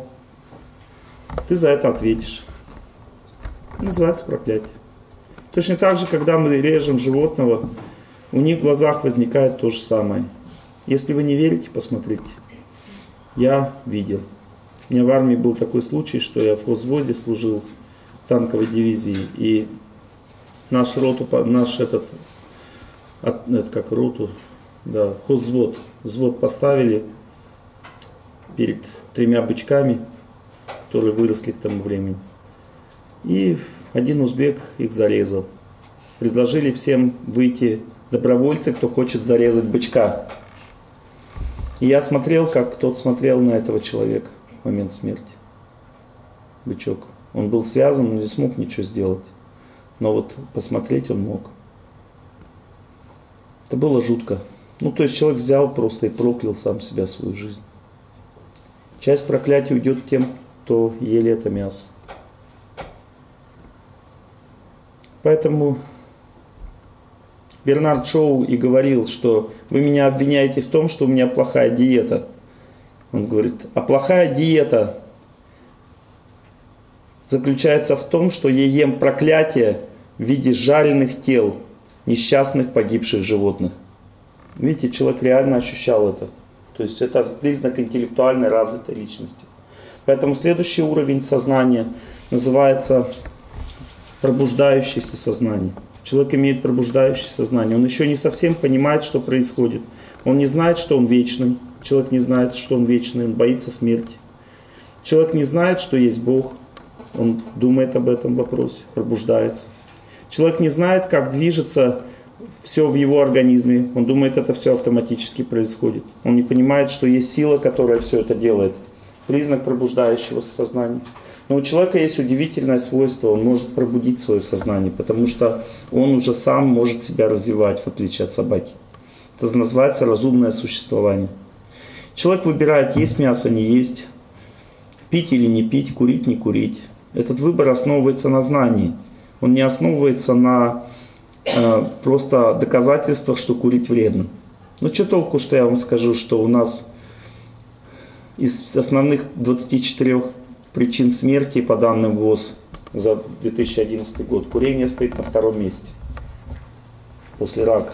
Ты за это ответишь. Называется проклятие. Точно так же, когда мы режем животного, у них в глазах возникает то же самое. Если вы не верите, посмотрите. Я видел. У меня в армии был такой случай, что я в взводе служил в танковой дивизии, и наш роту, наш этот, это как роту, да, хозвод, взвод поставили перед тремя бычками, которые выросли к тому времени. И один узбек их зарезал. Предложили всем выйти добровольцы, кто хочет зарезать бычка. И я смотрел, как тот смотрел на этого человека в момент смерти. Бычок. Он был связан, он не смог ничего сделать. Но вот посмотреть он мог. Это было жутко. Ну, то есть человек взял просто и проклял сам себя, свою жизнь. Часть проклятия уйдет тем, кто ели это мясо. Поэтому Бернард Шоу и говорил, что вы меня обвиняете в том, что у меня плохая диета. Он говорит, а плохая диета заключается в том, что я ем проклятие в виде жареных тел несчастных погибших животных. Видите, человек реально ощущал это. То есть это признак интеллектуальной развитой личности. Поэтому следующий уровень сознания называется пробуждающееся сознание. Человек имеет пробуждающееся сознание. Он еще не совсем понимает, что происходит. Он не знает, что он вечный. Человек не знает, что он вечный. Он боится смерти. Человек не знает, что есть Бог. Он думает об этом вопросе, пробуждается. Человек не знает, как движется все в его организме. Он думает, это все автоматически происходит. Он не понимает, что есть сила, которая все это делает. Признак пробуждающегося сознания. Но у человека есть удивительное свойство. Он может пробудить свое сознание, потому что он уже сам может себя развивать, в отличие от собаки. Это называется разумное существование. Человек выбирает, есть мясо, не есть, пить или не пить, курить, не курить. Этот выбор основывается на знании. Он не основывается на э, просто доказательствах, что курить вредно. Ну что толку, что я вам скажу, что у нас из основных двадцати четырёх причин смерти по данным ВОЗ за две тысячи одиннадцатый год курение стоит на втором месте после рака.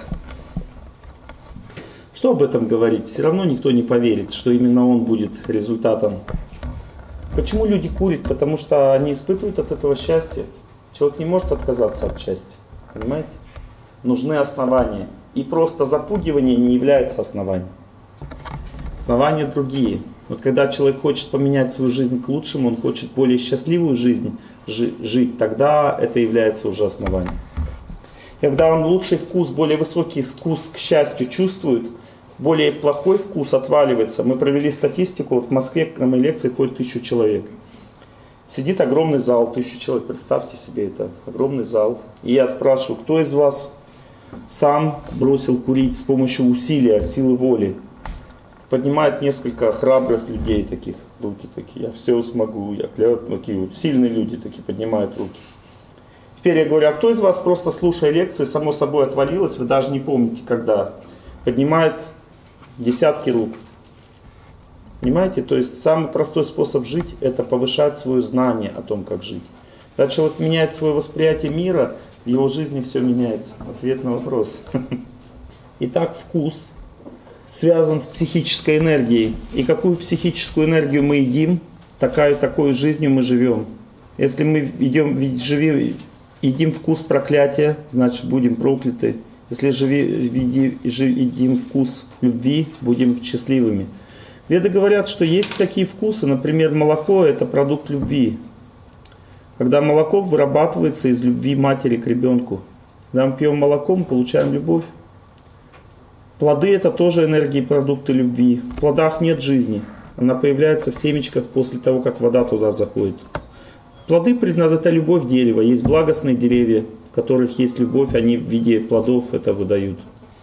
Что об этом говорить? Все равно никто не поверит, что именно он будет результатом. Почему люди курят? Потому что они испытывают от этого счастье. Человек не может отказаться от счастья. Понимаете? Нужны основания. И просто запугивание не является основанием. Основания другие. Вот когда человек хочет поменять свою жизнь к лучшему, он хочет более счастливую жизнь жить, тогда это является уже основанием. И когда он лучший вкус, более высокий вкус к счастью чувствует, более плохой вкус отваливается. Мы провели статистику, вот в Москве на моей лекции ходит тысячу человек. Сидит огромный зал, тысячу человек, представьте себе это, огромный зал. И я спрашиваю, кто из вас сам бросил курить с помощью усилия, силы воли? Поднимает несколько храбрых людей таких, руки такие, я все смогу, я такие вот сильные люди такие поднимают руки. Теперь я говорю, а кто из вас просто слушая лекции, само собой отвалилось, вы даже не помните когда, поднимает десятки рук. Понимаете? То есть самый простой способ жить, это повышать свое знание о том, как жить. Когда человек меняет свое восприятие мира, в его жизни все меняется. Ответ на вопрос. Итак, вкус связан с психической энергией. И какую психическую энергию мы едим, такая, такой жизнью мы живем. Если мы идем, живем, едим вкус проклятия, значит будем прокляты. Если живи, едим вкус любви, будем счастливыми. Веды говорят, что есть такие вкусы, например, молоко – это продукт любви. Когда молоко вырабатывается из любви матери к ребенку. Когда мы пьем молоко, мы получаем любовь. Плоды – это тоже энергии, продукты любви. В плодах нет жизни. Она появляется в семечках после того, как вода туда заходит. Плоды – это любовь дерева. Есть благостные деревья, в которых есть любовь, они в виде плодов это выдают.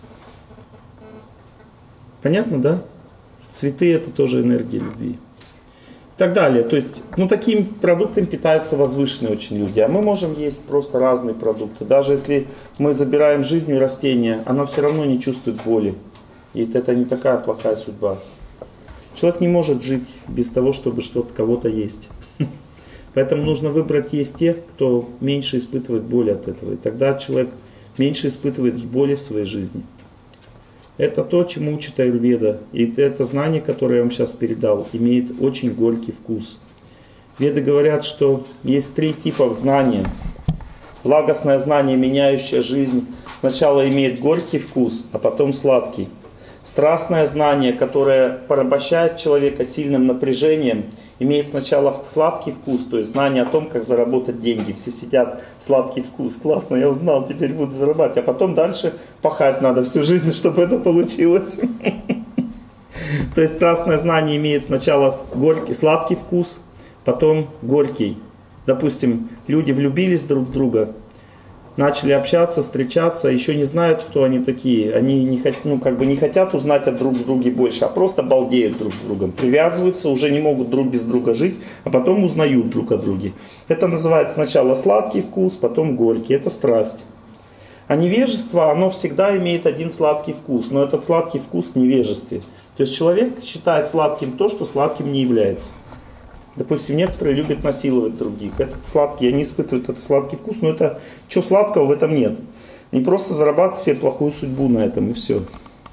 Понятно, да? Цветы – это тоже энергия любви. И так далее. То есть, ну, таким продуктом питаются возвышенные очень люди. А мы можем есть просто разные продукты. Даже если мы забираем жизнь у растения, оно все равно не чувствует боли. И это не такая плохая судьба. Человек не может жить без того, чтобы что-то кого-то есть. Поэтому нужно выбрать есть тех, кто меньше испытывает боль от этого. И тогда человек меньше испытывает боли в своей жизни. Это то, чему учит аюрведа. И это знание, которое я вам сейчас передал, имеет очень горький вкус. Веды говорят, что есть три типа знания. Благостное знание, меняющее жизнь, сначала имеет горький вкус, а потом сладкий. Страстное знание, которое порабощает человека сильным напряжением, имеет сначала сладкий вкус, то есть знание о том, как заработать деньги. Все сидят, сладкий вкус, классно, я узнал, теперь буду зарабатывать. А потом дальше пахать надо всю жизнь, чтобы это получилось. То есть страстное знание имеет сначала горький, сладкий вкус, потом горький. Допустим, люди влюбились друг в друга, начали общаться, встречаться, еще не знают, кто они такие. Они не, хот, ну, как бы не хотят узнать о друг друге больше, а просто балдеют друг с другом. Привязываются, уже не могут друг без друга жить, а потом узнают друг о друге. Это называется сначала сладкий вкус, потом горький. Это страсть. А невежество, оно всегда имеет один сладкий вкус, но этот сладкий вкус в невежестве. То есть человек считает сладким то, что сладким не является. Допустим, некоторые любят насиловать других. Это сладкий, они испытывают этот сладкий вкус, но это что сладкого в этом нет. Не просто зарабатывать себе плохую судьбу на этом и все.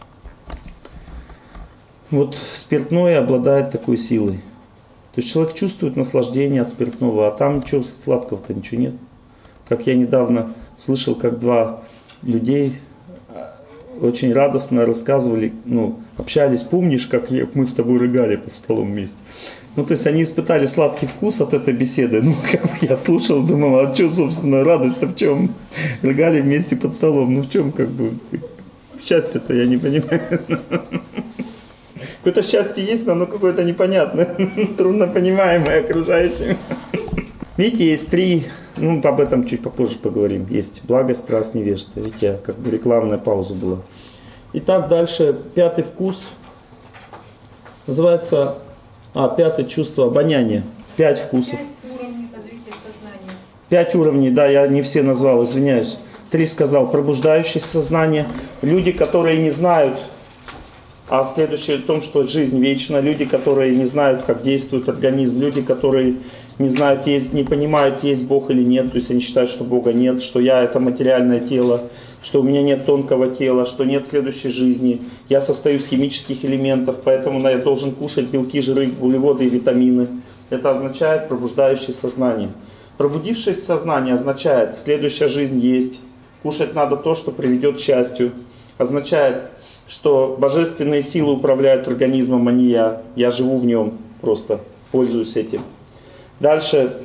Вот спиртное обладает такой силой. То есть человек чувствует наслаждение от спиртного, а там ничего сладкого-то ничего нет. Как я недавно слышал, как два людей очень радостно рассказывали, ну, общались, помнишь, как мы с тобой рыгали под столом вместе. Ну, то есть они испытали сладкий вкус от этой беседы. Ну, как бы я слушал, думал, а что, собственно, радость-то в чем? Рыгали вместе под столом. Ну, в чем, как бы, счастье-то, я не понимаю. Какое-то счастье есть, но оно какое-то непонятное, трудно понимаемое окружающим. Видите, есть три, ну, об этом чуть попозже поговорим. Есть благость, страсть, невежество. Видите, как бы рекламная пауза была. Итак, дальше пятый вкус называется, а, пятое чувство обоняния. Пять вкусов. Пять уровней развития сознания. Пять уровней, да, я не все назвал, извиняюсь. Три сказал. Пробуждающееся сознание. Люди, которые не знают, а следующее в том, что жизнь вечна. Люди, которые не знают, как действует организм. Люди, которые не знают, есть, не понимают, есть Бог или нет. То есть они считают, что Бога нет, что я это материальное тело, что у меня нет тонкого тела, что нет следующей жизни. Я состою из химических элементов, поэтому я должен кушать белки, жиры, углеводы и витамины. Это означает пробуждающее сознание. Пробудившееся сознание означает, следующая жизнь есть. Кушать надо то, что приведет к счастью. Означает, что божественные силы управляют организмом, а не я. Я живу в нем, просто пользуюсь этим. Дальше.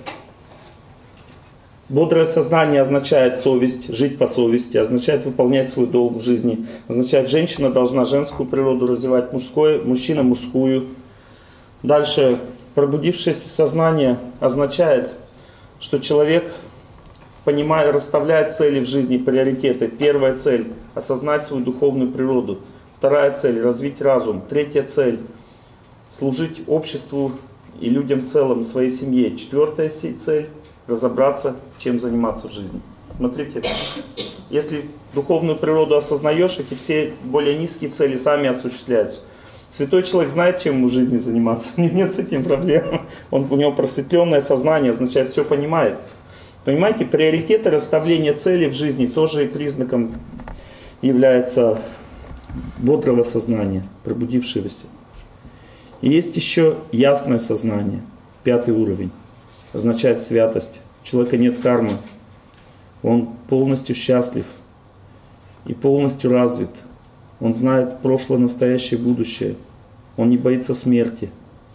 Бодрое сознание означает совесть, жить по совести, означает выполнять свой долг в жизни. Означает, женщина должна женскую природу развивать, мужское, мужчина мужскую. Дальше. Пробудившееся сознание означает, что человек понимает, расставляет цели в жизни, приоритеты. Первая цель – осознать свою духовную природу. Вторая цель – развить разум. Третья цель – служить обществу и людям в целом, своей семье. Четвертая цель – разобраться, чем заниматься в жизни. Смотрите, если духовную природу осознаешь, эти все более низкие цели сами осуществляются. Святой человек знает, чем ему в жизни заниматься. У него нет с этим проблем. Он, у него просветленное сознание, означает, все понимает. Понимаете, приоритеты расставления целей в жизни тоже признаком является бодрого сознания, пробудившегося. И есть еще ясное сознание, пятый уровень, означает святость. У человека нет кармы, он полностью счастлив и полностью развит. Он знает прошлое, настоящее, будущее. Он не боится смерти.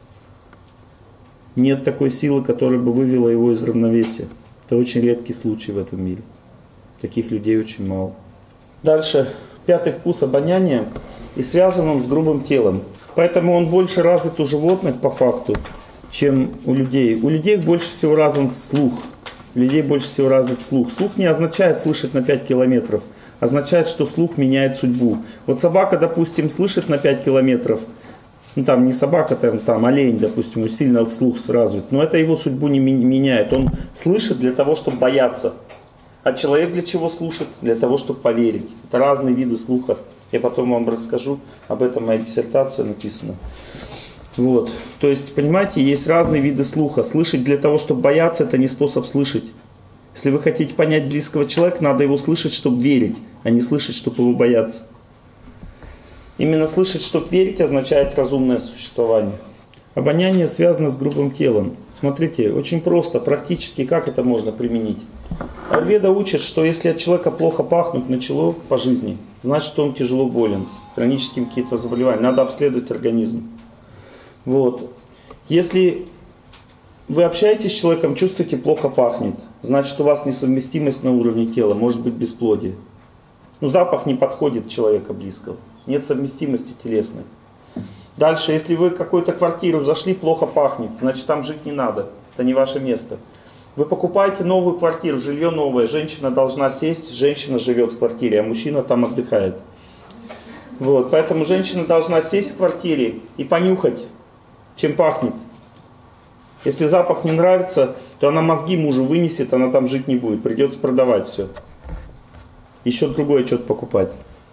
Нет такой силы, которая бы вывела его из равновесия. Это очень редкий случай в этом мире. Таких людей очень мало. Дальше. Пятый вкус обоняния. И связан он с грубым телом. Поэтому он больше развит у животных по факту, чем у людей. У людей больше всего развит слух. У людей больше всего развит слух. Слух не означает слышать на пять километров. Означает, что слух меняет судьбу. Вот собака, допустим, слышит на пять километров. Ну там не собака, там, там олень, допустим, у сильно слух развит. Но это его судьбу не меняет. Он слышит для того, чтобы бояться. А человек для чего слушает? Для того, чтобы поверить. Это разные виды слуха. Я потом вам расскажу. Об этом моя диссертация написана. Вот. То есть, понимаете, есть разные виды слуха. Слышать для того, чтобы бояться, это не способ слышать. Если вы хотите понять близкого человека, надо его слышать, чтобы верить, а не слышать, чтобы его бояться. Именно слышать, чтобы верить, означает разумное существование. Обоняние связано с грубым телом. Смотрите, очень просто, практически как это можно применить. Аюрведа учит, что если от человека плохо пахнуть начало по жизни, значит, что он тяжело болен, хроническими какие-то заболевания. Надо обследовать организм. Вот. Если вы общаетесь с человеком, чувствуете, плохо пахнет, значит, у вас несовместимость на уровне тела, может быть бесплодие. Ну, запах не подходит человека близкого. Нет совместимости телесной. Дальше, если вы в какую-то квартиру зашли, плохо пахнет, значит, там жить не надо. Это не ваше место. Вы покупаете новую квартиру, жилье новое, женщина должна сесть, женщина живет в квартире, а мужчина там отдыхает. Вот, поэтому женщина должна сесть в квартире и понюхать, чем пахнет. Если запах не нравится, то она мозги мужу вынесет, она там жить не будет, придется продавать все. Еще другое что-то покупать.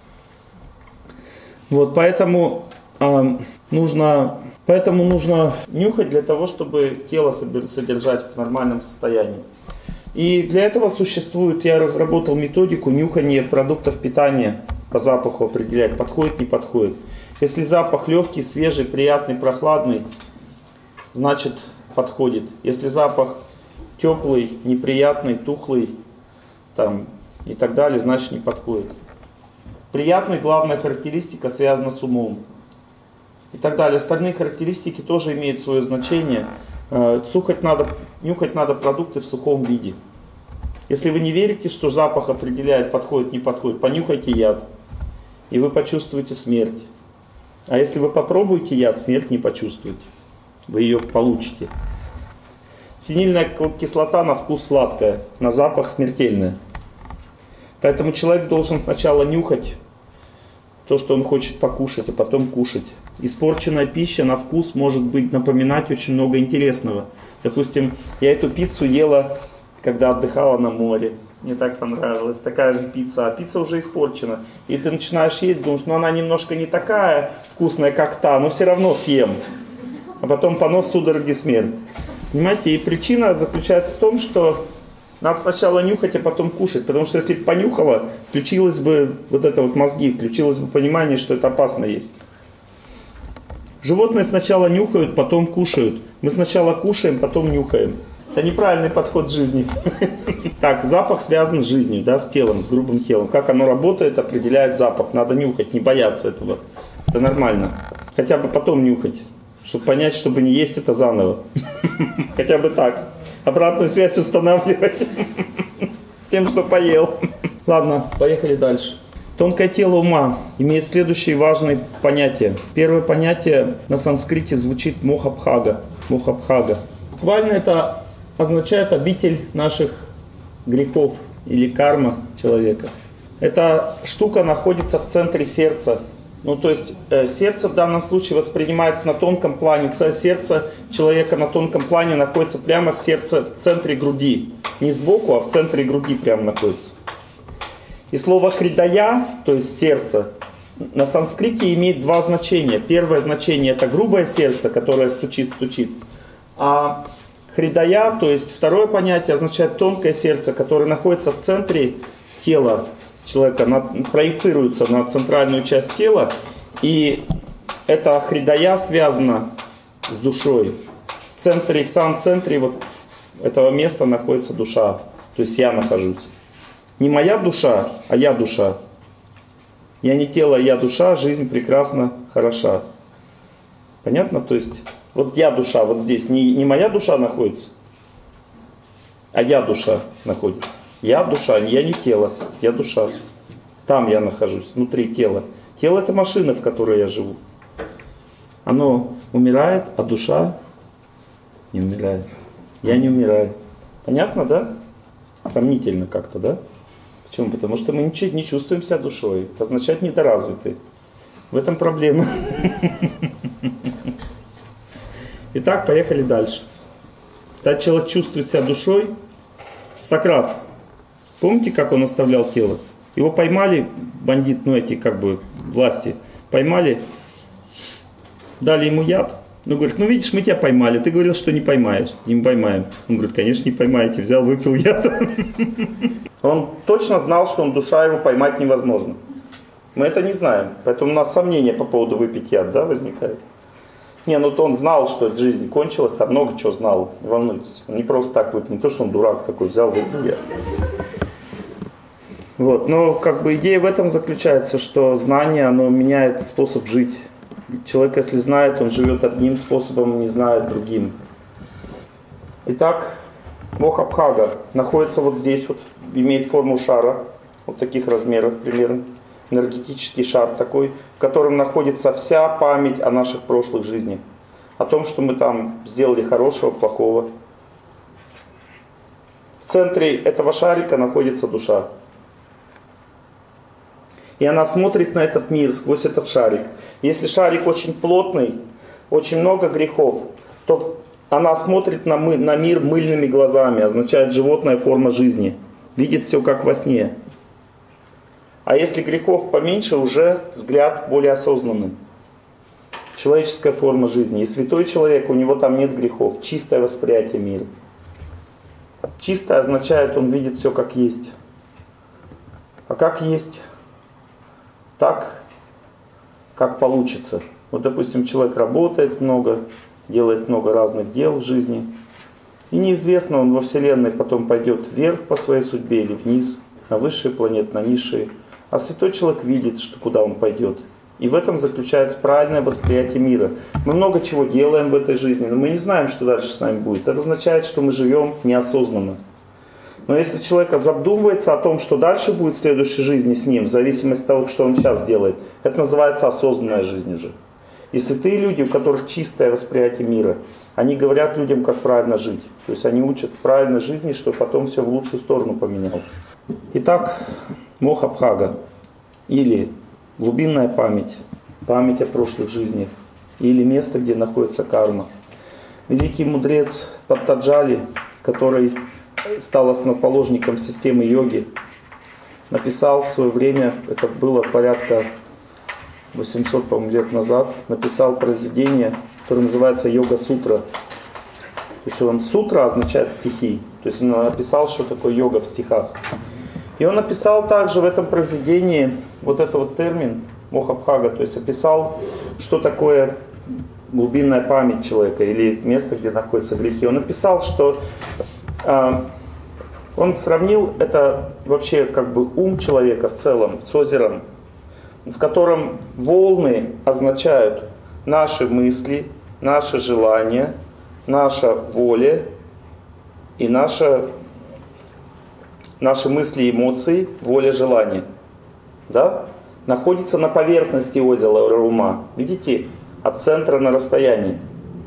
Вот, поэтому э, нужно, поэтому нужно нюхать для того, чтобы тело содержать в нормальном состоянии. И для этого существует, я разработал методику нюхания продуктов питания. По запаху определять, подходит, не подходит. Если запах легкий, свежий, приятный, прохладный, значит подходит. Если запах теплый, неприятный, тухлый там, и так далее, значит не подходит. Приятный, главная характеристика связана с умом. И так далее. Остальные характеристики тоже имеют свое значение. Цухать надо, нюхать надо продукты в сухом виде. Если вы не верите, что запах определяет, подходит, не подходит, понюхайте яд. И вы почувствуете смерть. А если вы попробуете яд, смерть не почувствуете. Вы ее получите. Синильная кислота на вкус сладкая, на запах смертельная. Поэтому человек должен сначала нюхать то, что он хочет покушать, а потом кушать. Испорченная пища на вкус может быть напоминать очень много интересного. Допустим, я эту пиццу ела, когда отдыхала на море. Мне так понравилось. Такая же пицца. А пицца уже испорчена. И ты начинаешь есть, думаешь, ну она немножко не такая вкусная, как та, но все равно съем. А потом понос, судороги, смерть. Понимаете? И причина заключается в том, что надо сначала нюхать, а потом кушать. Потому что если бы понюхала, включилось бы вот это вот мозги, включилось бы понимание, что это опасно есть. Животные сначала нюхают, потом кушают. Мы сначала кушаем, потом нюхаем. Это неправильный подход к жизни. Так, запах связан с жизнью, да, с телом, с грубым телом. Как оно работает, определяет запах. Надо нюхать, не бояться этого. Это нормально. Хотя бы потом нюхать, чтобы понять, чтобы не есть это заново. Хотя бы так. Обратную связь устанавливать с тем, что поел. Ладно, поехали дальше. Тонкое тело ума имеет следующие важные понятия. Первое понятие на санскрите звучит мохабхага. Мохабхага. Буквально это означает обитель наших грехов или карма человека. Эта штука находится в центре сердца. Ну, то есть э, сердце в данном случае воспринимается на тонком плане. Сердце человека на тонком плане находится прямо в сердце, в центре груди. Не сбоку, а в центре груди прямо находится. И слово хридая, то есть сердце, на санскрите имеет два значения. Первое значение это грубое сердце, которое стучит-стучит. А хридая, то есть второе понятие, означает тонкое сердце, которое находится в центре тела человека, над, проецируется на центральную часть тела. И эта хридая связана с душой. В центре, в самом центре вот этого места находится душа. То есть я нахожусь. Не моя душа, а я душа. Я не тело, я душа, жизнь прекрасна, хороша. Понятно? То есть вот я душа, вот здесь. Не, не моя душа находится, а я душа находится. Я душа, я не тело, я душа. Там я нахожусь, внутри тела. Тело это машина, в которой я живу. Оно умирает, а душа не умирает. Я не умираю. Понятно, да? Сомнительно как-то, да? Почему? Потому что мы не чувствуем себя душой. Это означает недоразвитые. В этом проблема. Итак, поехали дальше. Когда человек чувствует себя душой, Сократ, помните, как он оставлял тело? Его поймали, бандит, ну эти как бы власти, поймали, дали ему яд. Ну, говорит, ну видишь, мы тебя поймали, ты говорил, что не поймаешь, не поймаем. Он говорит, конечно, не поймаете, взял, выпил яд. Он точно знал, что он душа, его поймать невозможно. Мы это не знаем, поэтому у нас сомнения по поводу выпить яд, да, возникают. Не, ну то он знал, что жизнь кончилась, там много чего знал, не волнуйтесь. Он не просто так выпил, не то, что он дурак такой, взял, выпил яд. Вот, но как бы идея в этом заключается, что знание, оно меняет способ жить. Человек, если знает, он живет одним способом, не знает другим. Итак, мохабхага находится вот здесь, вот, имеет форму шара, вот таких размеров примерно. Энергетический шар такой, в котором находится вся память о наших прошлых жизнях. О том, что мы там сделали хорошего, плохого. В центре этого шарика находится душа. И она смотрит на этот мир сквозь этот шарик. Если шарик очень плотный, очень много грехов, то она смотрит на, мы, на мир мыльными глазами, означает животная форма жизни. Видит все как во сне. А если грехов поменьше, уже взгляд более осознанный. Человеческая форма жизни. И святой человек, у него там нет грехов. Чистое восприятие мира. Чистое означает, он видит все как есть. А как есть? Так, как получится. Вот, допустим, человек работает много, делает много разных дел в жизни. И неизвестно, он во Вселенной потом пойдет вверх по своей судьбе или вниз, на высшие планеты, на низшие. А святой человек видит, что куда он пойдет. И в этом заключается правильное восприятие мира. Мы много чего делаем в этой жизни, но мы не знаем, что дальше с нами будет. Это означает, что мы живем неосознанно. Но если человек задумывается о том, что дальше будет в следующей жизни с ним, в зависимости от того, что он сейчас делает, это называется осознанная жизнь уже. И святые люди, у которых чистое восприятие мира, они говорят людям, как правильно жить. То есть они учат правильной жизни, чтобы потом все в лучшую сторону поменялось. Итак, Моха-Бхага, или глубинная память, память о прошлых жизнях, или место, где находится карма. Великий мудрец Паттаджали, который стал основоположником системы йоги, написал в свое время, это было порядка восемьсот, по-моему, лет назад, написал произведение, которое называется «Йога-сутра». То есть он сутра означает стихи. То есть он написал, что такое йога в стихах. И он написал также в этом произведении вот этот вот термин Моха-Бхага, то есть описал, что такое глубинная память человека или место, где находятся грехи. Он написал, что э, он сравнил это вообще как бы ум человека в целом с озером, в котором волны означают наши мысли, наши желания, наша воля и наша, наши мысли и эмоции, воля, желания. Да? Находится на поверхности озера ума. Видите? От центра на расстоянии.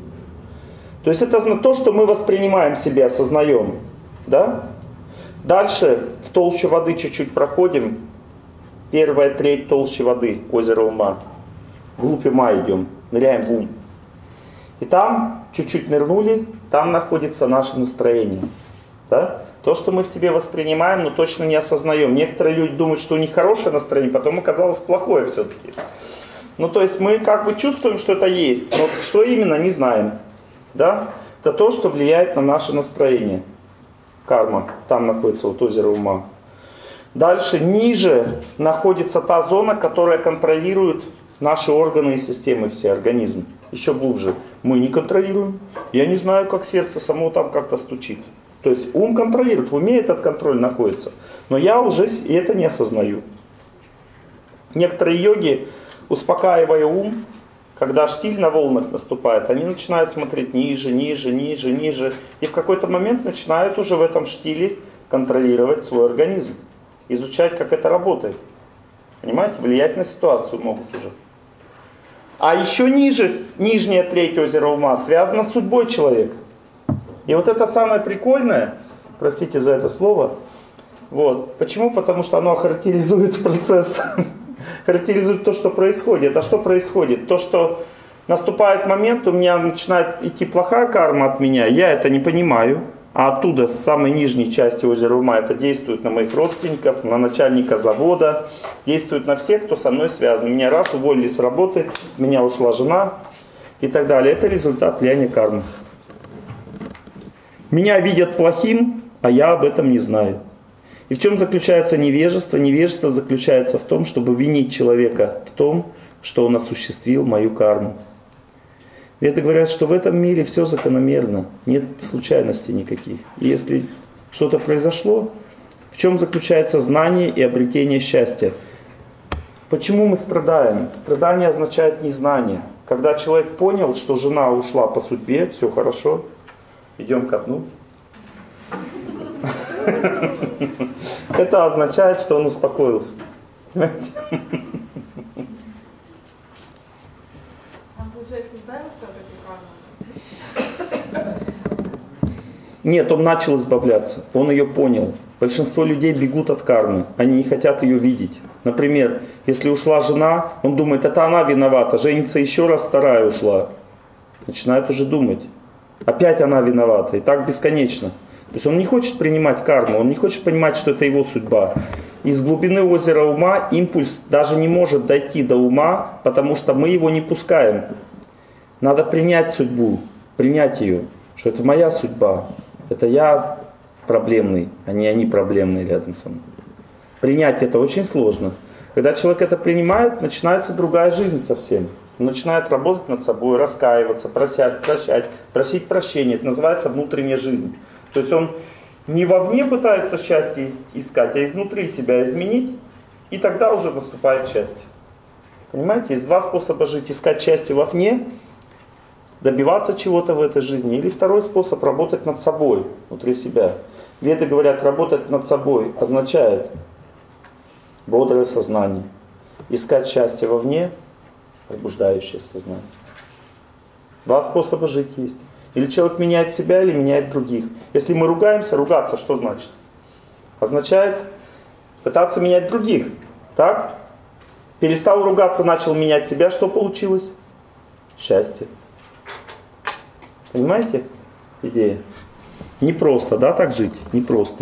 То есть это то, что мы воспринимаем в себе, осознаем. Да? Дальше в толщу воды чуть-чуть проходим. Первая треть толщи воды, озера ума. Вглубь ума идем, ныряем в ум. И там чуть-чуть нырнули, там находится наше настроение. Да? То, что мы в себе воспринимаем, но точно не осознаем. Некоторые люди думают, что у них хорошее настроение, потом оказалось плохое все-таки. Ну, то есть мы как бы чувствуем, что это есть, но что именно, не знаем. Да? Это то, что влияет на наше настроение. Карма. Там находится вот озеро ума. Дальше, ниже находится та зона, которая контролирует наши органы и системы, все, организм. Еще глубже. Мы не контролируем. Я не знаю, как сердце само там как-то стучит. То есть ум контролирует, в уме этот контроль находится. Но я уже это не осознаю. Некоторые йоги, успокаивая ум, когда штиль на волнах наступает, они начинают смотреть ниже, ниже, ниже, ниже. И в какой-то момент начинают уже в этом штиле контролировать свой организм. Изучать, как это работает. Понимаете? Влиять на ситуацию могут уже. А еще ниже, нижняя треть озера ума связана с судьбой человека. И вот это самое прикольное, простите за это слово, вот. Почему? Потому что оно характеризует процесс, характеризует то, что происходит. А что происходит? То, что наступает момент, у меня начинает идти плохая карма от меня, я это не понимаю. А оттуда, с самой нижней части озера ума, это действует на моих родственников, на начальника завода, действует на всех, кто со мной связан. Меня раз уволили с работы, у меня ушла жена и так далее. Это результат влияния кармы. Меня видят плохим, а я об этом не знаю. И в чем заключается невежество? Невежество заключается в том, чтобы винить человека в том, что он осуществил мою карму. Веды говорят, что в этом мире все закономерно, нет случайностей никаких. И если что-то произошло, в чем заключается знание и обретение счастья? Почему мы страдаем? Страдание означает незнание. Когда человек понял, что жена ушла по судьбе, все хорошо, идем ко дну. Это означает, что он успокоился. Понимаете? Нет, он начал избавляться, он ее понял. Большинство людей бегут от кармы, они не хотят ее видеть. Например, если ушла жена, он думает, это она виновата, женится еще раз, вторая ушла. Начинает уже думать, опять она виновата, и так бесконечно. То есть он не хочет принимать карму, он не хочет понимать, что это его судьба. Из глубины озера ума импульс даже не может дойти до ума, потому что мы его не пускаем. Надо принять судьбу, принять ее, что это моя судьба, это я проблемный, а не они проблемные рядом со мной. Принять это очень сложно. Когда человек это принимает, начинается другая жизнь совсем. Он начинает работать над собой, раскаиваться, просять, прощать, просить прощения. Это называется внутренняя жизнь. То есть он не вовне пытается счастье искать, а изнутри себя изменить, и тогда уже наступает счастье. Понимаете, есть два способа жить. Искать счастье вовне, добиваться чего-то в этой жизни, или второй способ работать над собой, внутри себя. Веды говорят, работать над собой означает бодрое сознание. Искать счастье вовне, пробуждающее сознание. Два способа жить есть. Или человек меняет себя, или меняет других. Если мы ругаемся, ругаться что значит? Означает пытаться менять других. Так? Перестал ругаться, начал менять себя, что получилось? Счастье. Понимаете идея? Не просто, да, так жить? Не просто.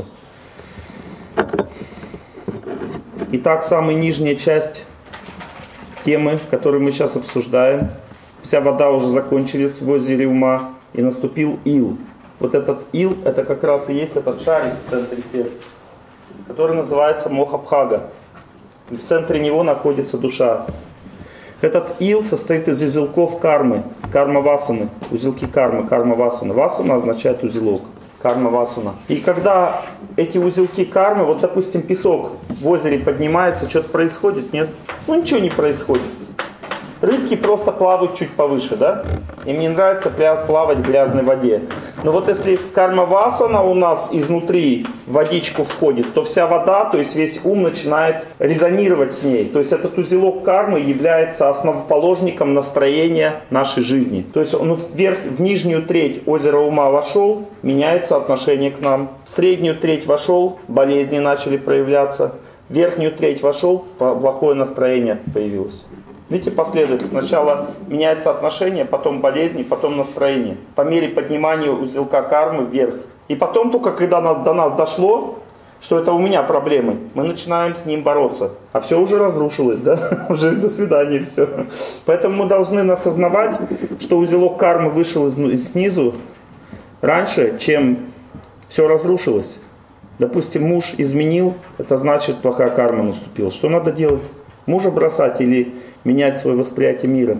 Итак, самая нижняя часть темы, которую мы сейчас обсуждаем. Вся вода уже закончилась в озере ума, и наступил ил. Вот этот ил, это как раз и есть этот шарик в центре сердца, который называется Мохабхага. В центре него находится душа. Этот ил состоит из узелков кармы, карма-васаны, узелки кармы, карма-васана. Васана означает узелок, карма-васана. И когда эти узелки кармы, вот допустим песок в озере поднимается, что-то происходит, нет? Ну ничего не происходит. Рыбки просто плавают чуть повыше, да? Им не нравится плавать в грязной воде. Но вот если карма-васана у нас изнутри в водичку входит, то вся вода, то есть весь ум начинает резонировать с ней. То есть этот узелок кармы является основоположником настроения нашей жизни. То есть он вверх, в нижнюю треть озера ума вошел, меняется отношение к нам. В среднюю треть вошел, болезни начали проявляться. В верхнюю треть вошел, плохое настроение появилось. Видите, последовательно. Сначала меняется отношение, потом болезни, потом настроение. По мере поднимания узелка кармы вверх. И потом только, когда до нас дошло, что это у меня проблемы, мы начинаем с ним бороться. А все уже разрушилось, да? Уже до свидания все. Поэтому мы должны осознавать, что узелок кармы вышел снизу раньше, чем все разрушилось. Допустим, муж изменил, это значит, плохая карма наступила. Что надо делать? Мужа бросать или менять свое восприятие мира?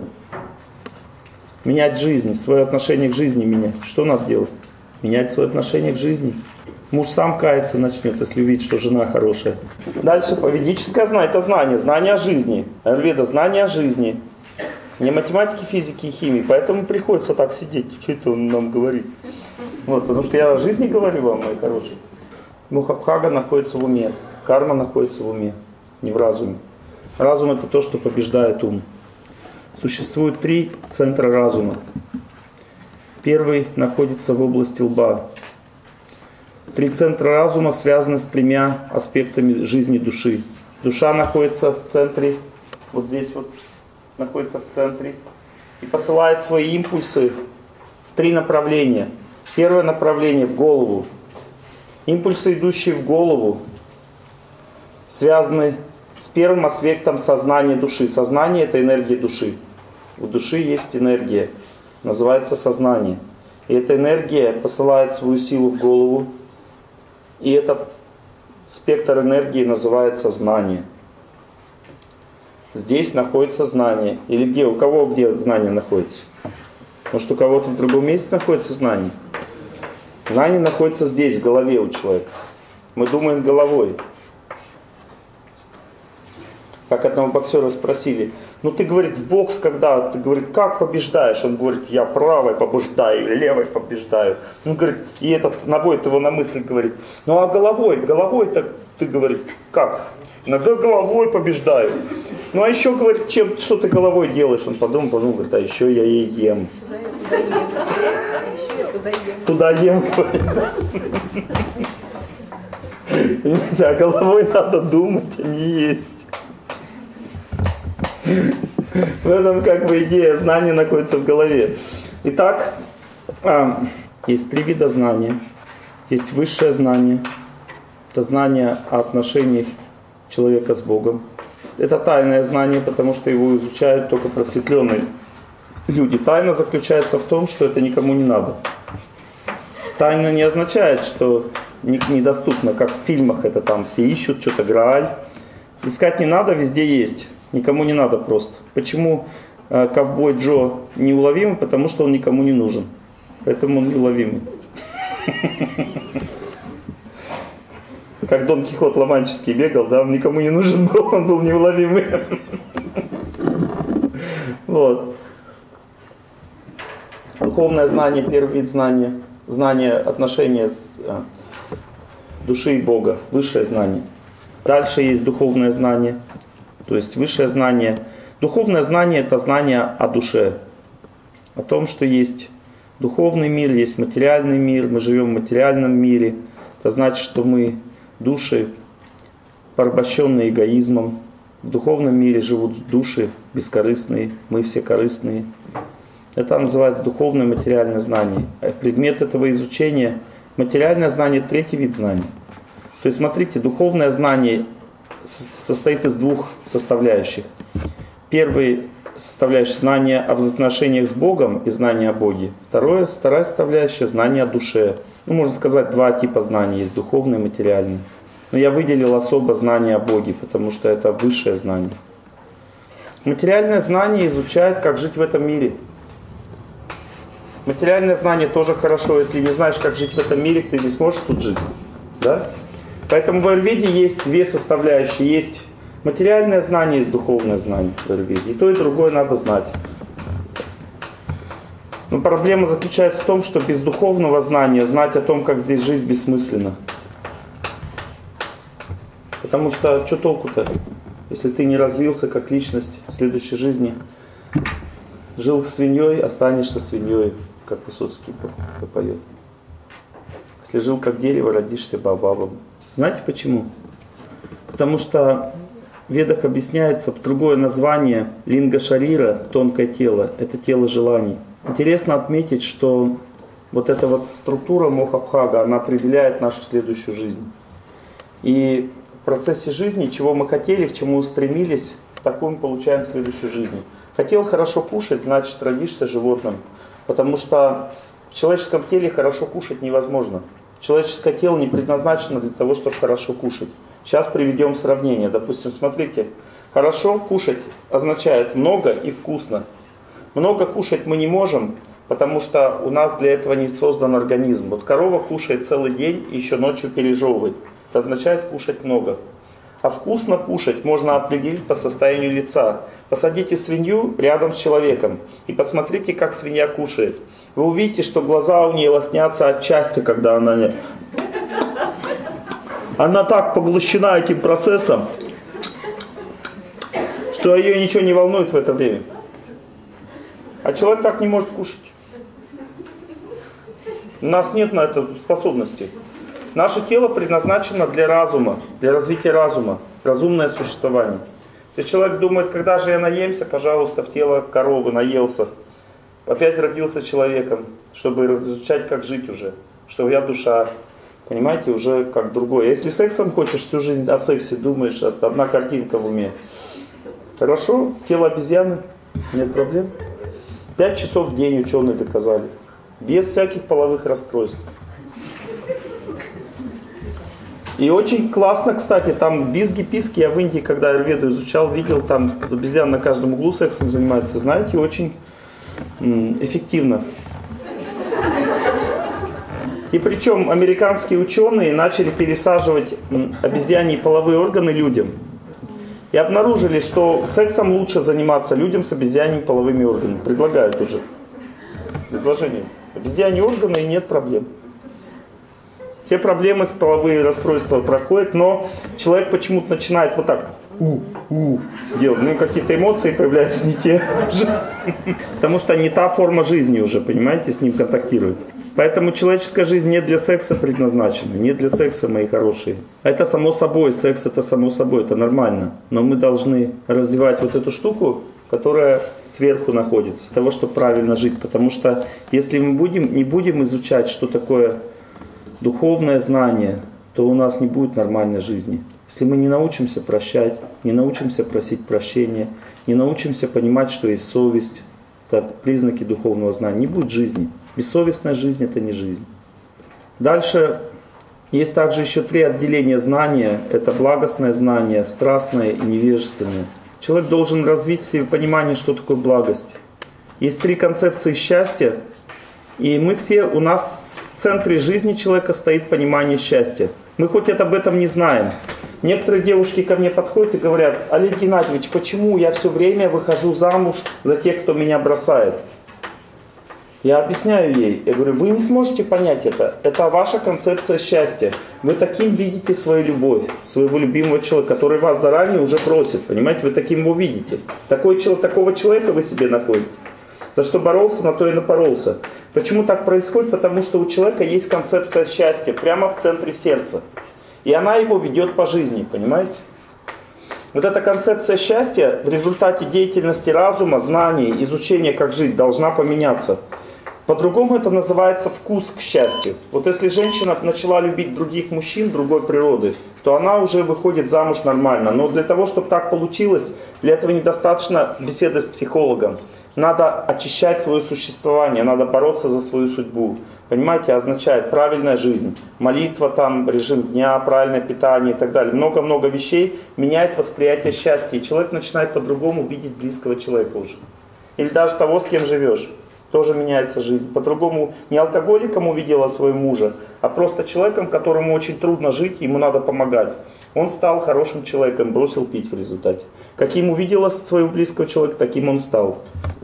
Менять жизнь, свое отношение к жизни менять. Что надо делать? Менять свое отношение к жизни. Муж сам каяться начнет, если увидит, что жена хорошая. Дальше, ведическое знание, это знание, знание о жизни. Аюрведа, знание о жизни. Не математики, физики и химии, поэтому приходится так сидеть. Что это он нам говорит? Вот, потому что я о жизни говорю вам, мои хорошие. Мохабхага находится в уме, карма находится в уме, не в разуме. Разум — это то, что побеждает ум. Существует три центра разума. Первый находится в области лба. Три центра разума связаны с тремя аспектами жизни души. Душа находится в центре, вот здесь вот находится в центре, и посылает свои импульсы в три направления. Первое направление — в голову. Импульсы, идущие в голову, связаны с первым аспектом сознания души. Сознание — это энергия души. У души есть энергия, называется сознание. И эта энергия посылает свою силу в голову. И этот спектр энергии называется знание. Здесь находится знание. Или где? У кого где знание находится? Может, у кого-то в другом месте находится знание? Знание находится здесь, в голове у человека. Мы думаем головой. Как одного боксера спросили, ну ты, говорит, в бокс когда, ты, говорит, как побеждаешь? Он говорит, я правой побеждаю, левой побеждаю. Он говорит, и этот наводит его на мысль, говорит, ну а головой, головой-то ты, говорит, как? Иногда головой побеждаю. Ну а еще, говорит, чем, что ты головой делаешь? Он подумал, подумал, говорит, а еще я ей ем. Туда ем, говорит. Понимаете, а головой надо думать, а не есть. В этом как бы идея знания находится в голове. Итак, есть три вида знания. Есть высшее знание. Это знание о отношениях человека с Богом. Это тайное знание, потому что его изучают только просветленные люди. Тайна заключается в том, что это никому не надо. Тайна не означает, что недоступно, как в фильмах это там все ищут, что-то Грааль. Искать не надо, везде есть. Никому не надо просто. Почему э, ковбой Джо неуловимый? Потому что он никому не нужен. Поэтому он неуловимый. Как Дон Кихот Ла-Манческий бегал, да, он никому не нужен был, он был неуловимый. Вот. Духовное знание, первый вид знания. Знание отношения с а, души и Бога. Высшее знание. Дальше есть духовное знание. То есть высшее знание. Духовное знание – это знание о душе. О том, что есть духовный мир, есть материальный мир. Мы живем в материальном мире. Это значит, что мы души, порабощенные эгоизмом. В духовном мире живут души бескорыстные. Мы все корыстные. Это называется духовное материальное знание. Предмет этого изучения – материальное знание – третий вид знаний. То есть, смотрите, духовное знание состоит из двух составляющих. Первый составляющий – знание о взаимоотношениях с Богом и знание о Боге. Второе, вторая составляющая – знание о душе. Ну, можно сказать, два типа знаний есть – духовное и материальное. Но я выделил особо знание о Боге, потому что это высшее знание. Материальное знание изучает, как жить в этом мире. Материальное знание тоже хорошо, если не знаешь, как жить в этом мире, ты не сможешь тут жить. Да? Поэтому в аюрведе есть две составляющие. Есть материальное знание, есть духовное знание в аюрведе. И то, и другое надо знать. Но проблема заключается в том, что без духовного знания знать о том, как здесь жить, бессмысленно. Потому что что толку-то, если ты не развился как личность в следующей жизни? Жил свиньей, останешься свиньей, как Высоцкий поет. Если жил как дерево, родишься баобабом. Знаете почему? Потому что в Ведах объясняется другое название линга шарира, тонкое тело, это тело желаний. Интересно отметить, что вот эта вот структура Мохабхага, она определяет нашу следующую жизнь. И в процессе жизни, чего мы хотели, к чему стремились, такую мы получаем в следующей жизни. Хотел хорошо кушать, значит родишься животным. Потому что в человеческом теле хорошо кушать невозможно. Человеческое тело не предназначено для того, чтобы хорошо кушать. Сейчас приведем сравнение. Допустим, смотрите, хорошо кушать означает много и вкусно. Много кушать мы не можем, потому что у нас для этого не создан организм. Вот корова кушает целый день и еще ночью пережевывает. Это означает кушать много. А вкусно кушать можно определить по состоянию лица. Посадите свинью рядом с человеком и посмотрите, как свинья кушает. Вы увидите, что глаза у нее лоснятся от счастья, когда она... Она так поглощена этим процессом, что ее ничего не волнует в это время. А человек так не может кушать. У нас нет на это способности. Наше тело предназначено для разума, для развития разума, разумное существование. Если человек думает, когда же я наемся, пожалуйста, в тело коровы наелся, опять родился человеком, чтобы изучать, как жить уже, что я душа, понимаете, уже как другое. Если сексом хочешь, всю жизнь о сексе думаешь, одна картинка в уме. Хорошо, тело обезьяны, нет проблем. Пять часов в день ученые доказали, без всяких половых расстройств. И очень классно, кстати, там визги-писки, я в Индии, когда аюрведу изучал, видел, там обезьян на каждом углу сексом занимаются, знаете, очень м, эффективно. И причем американские ученые начали пересаживать м, обезьяньи половые органы людям. И обнаружили, что сексом лучше заниматься людям с обезьяньими половыми органами. Предлагают уже предложение. Обезьяньи органы и нет проблем. Все проблемы с половые расстройства проходят, но человек почему-то начинает вот так у-у делать. Ну, какие-то эмоции появляются не те уже. Потому что не та форма жизни уже, понимаете, с ним контактирует. Поэтому человеческая жизнь не для секса предназначена, не для секса, мои хорошие. Это само собой, секс это само собой, это нормально. Но мы должны развивать вот эту штуку, которая сверху находится, для того, чтобы правильно жить. Потому что если мы будем, не будем изучать, что такое духовное знание, то у нас не будет нормальной жизни. Если мы не научимся прощать, не научимся просить прощения, не научимся понимать, что есть совесть, это признаки духовного знания, не будет жизни. Бессовестная жизнь – это не жизнь. Дальше есть также еще три отделения знания. Это благостное знание, страстное и невежественное. Человек должен развить в себе понимание, что такое благость. Есть три концепции счастья. И мы все, у нас в центре жизни человека стоит понимание счастья. Мы хоть об этом не знаем. Некоторые девушки ко мне подходят и говорят: Олег Геннадьевич, почему я все время выхожу замуж за тех, кто меня бросает? Я объясняю ей, я говорю, вы не сможете понять это. Это ваша концепция счастья. Вы таким видите свою любовь, своего любимого человека, который вас заранее уже просит. Понимаете, вы таким его видите. Такой, такого человека вы себе находите. За что боролся, на то и напоролся. Почему так происходит? Потому что у человека есть концепция счастья прямо в центре сердца. И она его ведет по жизни, понимаете? Вот эта концепция счастья в результате деятельности разума, знаний, изучения, как жить, должна поменяться. По-другому это называется вкус к счастью. Вот если женщина начала любить других мужчин другой природы, то она уже выходит замуж нормально. Но для того, чтобы так получилось, для этого недостаточно беседы с психологом. Надо очищать свое существование, надо бороться за свою судьбу. Понимаете, означает правильная жизнь, молитва, там, режим дня, правильное питание и так далее. Много-много вещей меняет восприятие счастья. И человек начинает по-другому видеть близкого человека уже. Или даже того, с кем живешь. Тоже меняется жизнь. По-другому не алкоголиком увидела своего мужа, а просто человеком, которому очень трудно жить, ему надо помогать. Он стал хорошим человеком, бросил пить в результате. Каким увидела своего близкого человека, таким он стал.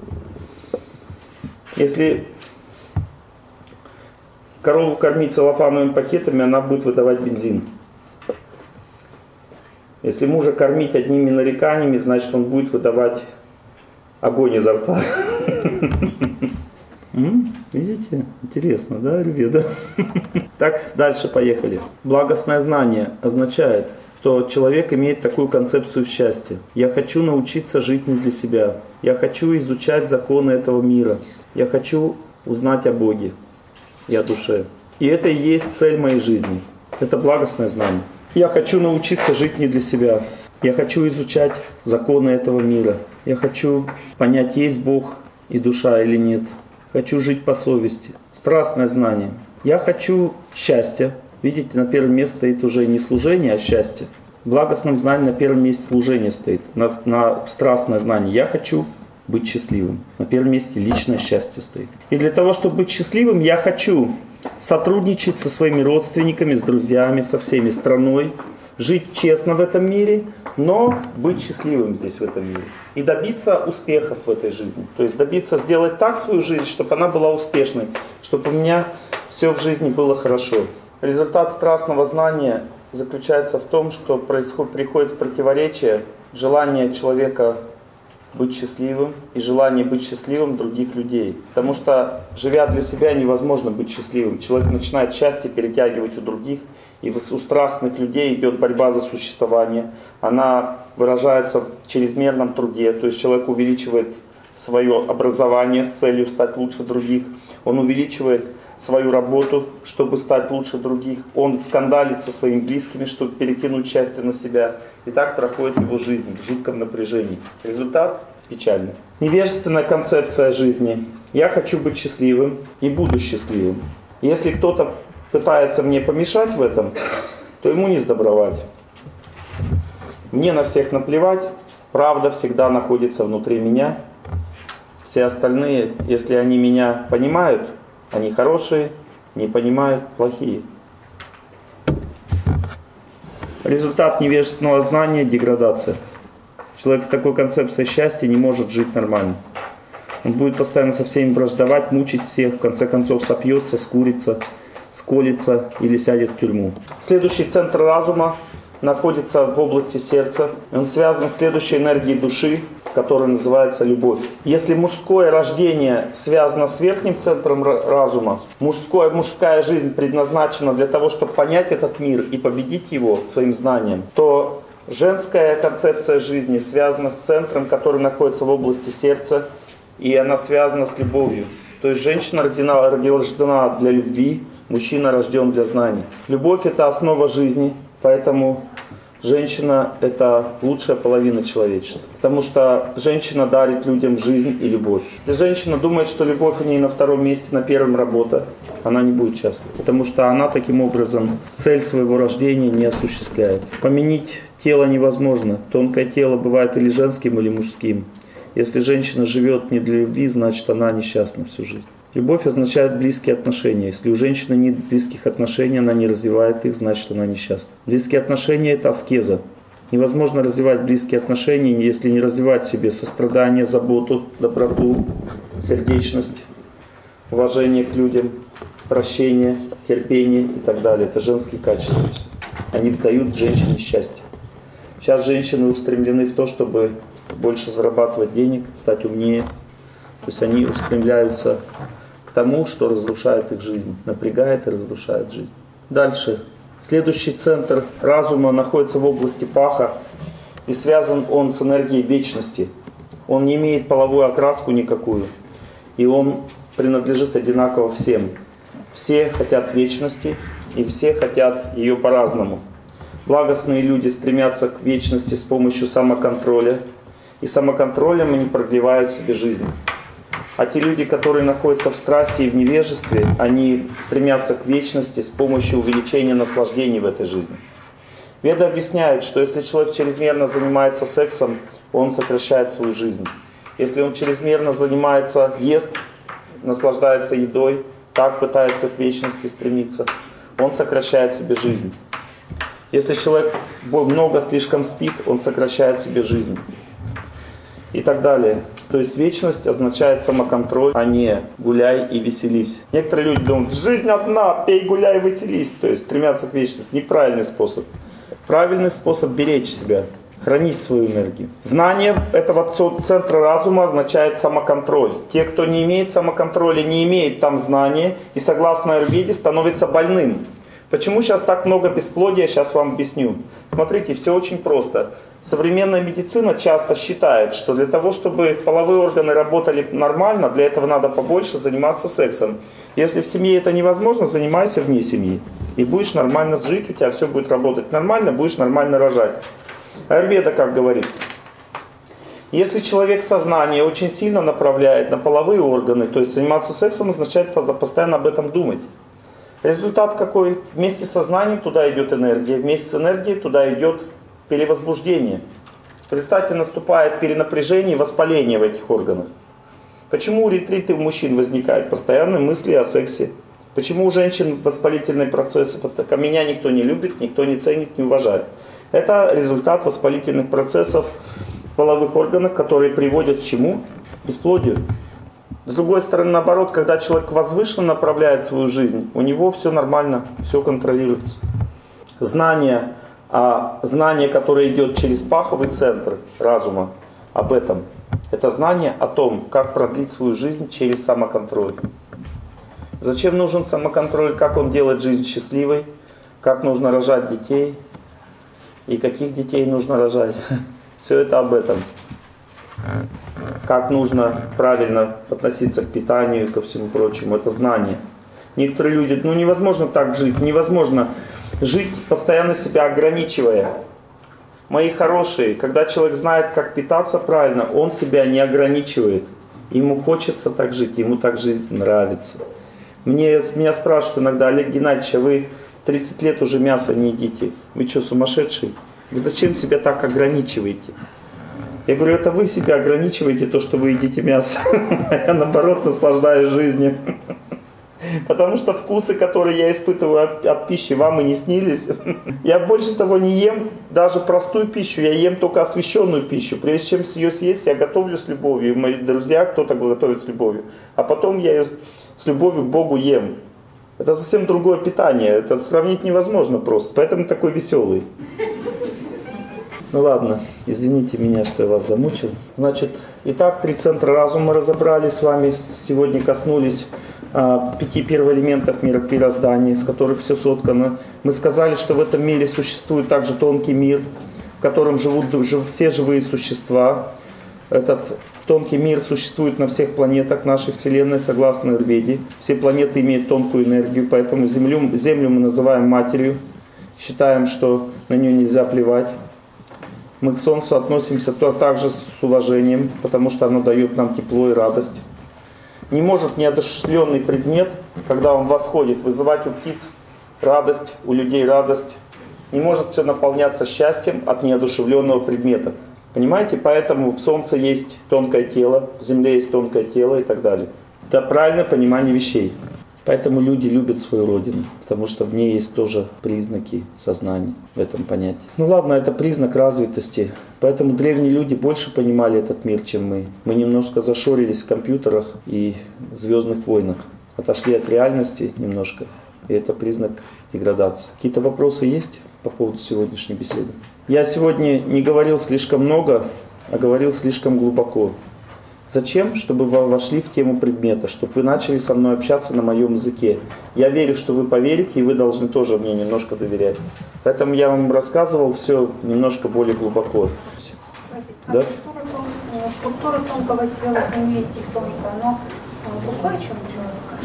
Если корову кормить целлофановыми пакетами, она будет выдавать бензин. Если мужа кормить одними нареканиями, значит он будет выдавать огонь изо рта. Видите? Интересно, да, ребята? Так, дальше поехали. Благостное знание означает, что человек имеет такую концепцию счастья. Я хочу научиться жить не для себя. Я хочу изучать законы этого мира. Я хочу узнать о Боге и о душе. И это и есть цель моей жизни. Это благостное знание. Я хочу научиться жить не для себя. Я хочу изучать законы этого мира. Я хочу понять, есть Бог и душа или нет. Хочу жить по совести. Страстное знание. Я хочу счастья. Видите, на первом месте стоит уже не служение, а счастье. В благостном знании на первом месте служение стоит. На, на страстное знание. Я хочу быть счастливым. На первом месте личное счастье стоит. И для того, чтобы быть счастливым, я хочу сотрудничать со своими родственниками, с друзьями, со всеми страной. Жить честно в этом мире, но быть счастливым здесь, в этом мире. И добиться успехов в этой жизни. То есть добиться, сделать так свою жизнь, чтобы она была успешной. Чтобы у меня все в жизни было хорошо. Результат страстного знания заключается в том, что происходит, приходит противоречие желания человека быть счастливым и желание быть счастливым других людей. Потому что, живя для себя, невозможно быть счастливым. Человек начинает счастье перетягивать у других. И у страстных людей идет борьба за существование. Она выражается в чрезмерном труде. То есть человек увеличивает свое образование с целью стать лучше других. Он увеличивает свою работу, чтобы стать лучше других. Он скандалит со своими близкими, чтобы перекинуть счастье на себя. И так проходит его жизнь в жутком напряжении. Результат печальный. Невежественная концепция жизни. Я хочу быть счастливым и буду счастливым. Если кто-то пытается мне помешать в этом, то ему не сдобровать. Мне на всех наплевать. Правда всегда находится внутри меня. Все остальные, если они меня понимают, они хорошие, не понимают, плохие. Результат невежественного знания – деградация. Человек с такой концепцией счастья не может жить нормально. Он будет постоянно со всеми враждовать, мучить всех, в конце концов сопьется, скурится, сколится или сядет в тюрьму. Следующий центр разума находится в области сердца. Он связан с следующей энергией души. который называется любовь. Если мужское рождение связано с верхним центром разума, мужское, мужская жизнь предназначена для того, чтобы понять этот мир и победить его своим знанием, то женская концепция жизни связана с центром, который находится в области сердца, и она связана с любовью. То есть женщина рождена, рождена для любви, мужчина рожден для знаний. Любовь – это основа жизни, поэтому женщина – это лучшая половина человечества. Потому что женщина дарит людям жизнь и любовь. Если женщина думает, что любовь у ней на втором месте, на первом работа, она не будет счастлива. Потому что она таким образом цель своего рождения не осуществляет. Поменить тело невозможно. Тонкое тело бывает или женским, или мужским. Если женщина живет не для любви, значит она несчастна всю жизнь. Любовь означает близкие отношения. Если у женщины нет близких отношений, она не развивает их, значит она несчастна. Близкие отношения – это аскеза. Невозможно развивать близкие отношения, если не развивать в себе сострадание, заботу, доброту, сердечность, уважение к людям, прощение, терпение и так далее. Это женские качества. Они дают женщине счастье. Сейчас женщины устремлены в то, чтобы больше зарабатывать денег, стать умнее. То есть они устремляются к тому, что разрушает их жизнь, напрягает и разрушает жизнь. Дальше. Следующий центр разума находится в области паха, и связан он с энергией вечности. Он не имеет половую окраску никакую, и он принадлежит одинаково всем. Все хотят вечности, и все хотят ее по-разному. Благостные люди стремятся к вечности с помощью самоконтроля, и самоконтролем они продлевают себе жизнь. А те люди, которые находятся в страсти и в невежестве, они стремятся к вечности с помощью увеличения наслаждений в этой жизни. Веды объясняют, что если человек чрезмерно занимается сексом, он сокращает свою жизнь. Если он чрезмерно занимается, ест, наслаждается едой, так пытается к вечности стремиться, он сокращает себе жизнь. Если человек много слишком спит, он сокращает себе жизнь. И так далее. То есть вечность означает самоконтроль, а не гуляй и веселись. Некоторые люди думают, жизнь одна, пей, гуляй, веселись. То есть стремятся к вечности. Неправильный способ. Правильный способ беречь себя, хранить свою энергию. Знание этого центра разума означает самоконтроль. Те, кто не имеет самоконтроля, не имеет там знания и согласно аюрведе становится больным. Почему сейчас так много бесплодия, сейчас вам объясню. Смотрите, все очень просто. Современная медицина часто считает, что для того, чтобы половые органы работали нормально, для этого надо побольше заниматься сексом. Если в семье это невозможно, занимайся вне семьи. И будешь нормально жить, у тебя все будет работать нормально, будешь нормально рожать. Аюрведа как говорит? Если человек сознание очень сильно направляет на половые органы, то есть заниматься сексом означает постоянно об этом думать. Результат какой? Вместе с сознанием туда идет энергия, вместе с энергией туда идет перевозбуждение. Представьте, наступает перенапряжение и воспаление в этих органах. Почему у ретриты у мужчин возникают постоянные мысли о сексе? Почему у женщин воспалительные процессы? Потому что меня никто не любит, никто не ценит, не уважает. Это результат воспалительных процессов в половых органах, которые приводят к чему? К бесплодию. С другой стороны, наоборот, когда человек возвышенно направляет свою жизнь, у него все нормально, все контролируется. Знание, а знание, которое идет через паховый центр разума, об этом. Это знание о том, как продлить свою жизнь через самоконтроль. Зачем нужен самоконтроль, как он делает жизнь счастливой, как нужно рожать детей и каких детей нужно рожать. Все это об этом. Как нужно правильно относиться к питанию и ко всему прочему. Это знание. Некоторые люди, ну невозможно так жить. Невозможно жить, постоянно себя ограничивая. Мои хорошие, когда человек знает, как питаться правильно, он себя не ограничивает. Ему хочется так жить, ему так жизнь нравится. Мне, меня спрашивают иногда, Олег Геннадьевич, а вы тридцать лет уже мясо не едите. Вы что, сумасшедший? Вы зачем себя так ограничиваете? Я говорю, это вы себя ограничиваете, то, что вы едите мясо. Я, наоборот, наслаждаюсь жизнью. Потому что вкусы, которые я испытываю от, от пищи, вам и не снились. Я больше того не ем даже простую пищу, я ем только освященную пищу. Прежде чем ее съесть, я готовлю с любовью. Мои друзья, кто-то готовит с любовью. А потом я ее с любовью к Богу ем. Это совсем другое питание. Это сравнить невозможно просто. Поэтому такой веселый. Ну ладно, извините меня, что я вас замучил. Значит, итак, три центра разума разобрали с вами. Сегодня коснулись а, пяти первоэлементов мироздания, из которых все соткано. Мы сказали, что в этом мире существует также тонкий мир, в котором живут все живые существа. Этот тонкий мир существует на всех планетах нашей Вселенной, согласно Аюрведе. Все планеты имеют тонкую энергию, поэтому Землю, Землю мы называем матерью. Считаем, что на нее нельзя плевать. Мы к Солнцу относимся также с уважением, потому что оно дает нам тепло и радость. Не может неодушевленный предмет, когда он восходит, вызывать у птиц радость, у людей радость. Не может все наполняться счастьем от неодушевленного предмета. Понимаете? Поэтому в Солнце есть тонкое тело, в Земле есть тонкое тело и так далее. Это правильное понимание вещей. Поэтому люди любят свою родину, потому что в ней есть тоже признаки сознания в этом понятии. Ну ладно, это признак развитости. Поэтому древние люди больше понимали этот мир, чем мы. Мы немножко зашорились в компьютерах и звездных войнах. Отошли от реальности немножко. И это признак деградации. Какие-то вопросы есть по поводу сегодняшней беседы? Я сегодня не говорил слишком много, а говорил слишком глубоко. Зачем? Чтобы вы вошли в тему предмета, чтобы вы начали со мной общаться на моем языке. Я верю, что вы поверите, и вы должны тоже мне немножко доверять. Поэтому я вам рассказывал все немножко более глубоко. Простите, Да? а структура, тон, структура тонкого тела Земли и Солнца, оно другое, чем у человека?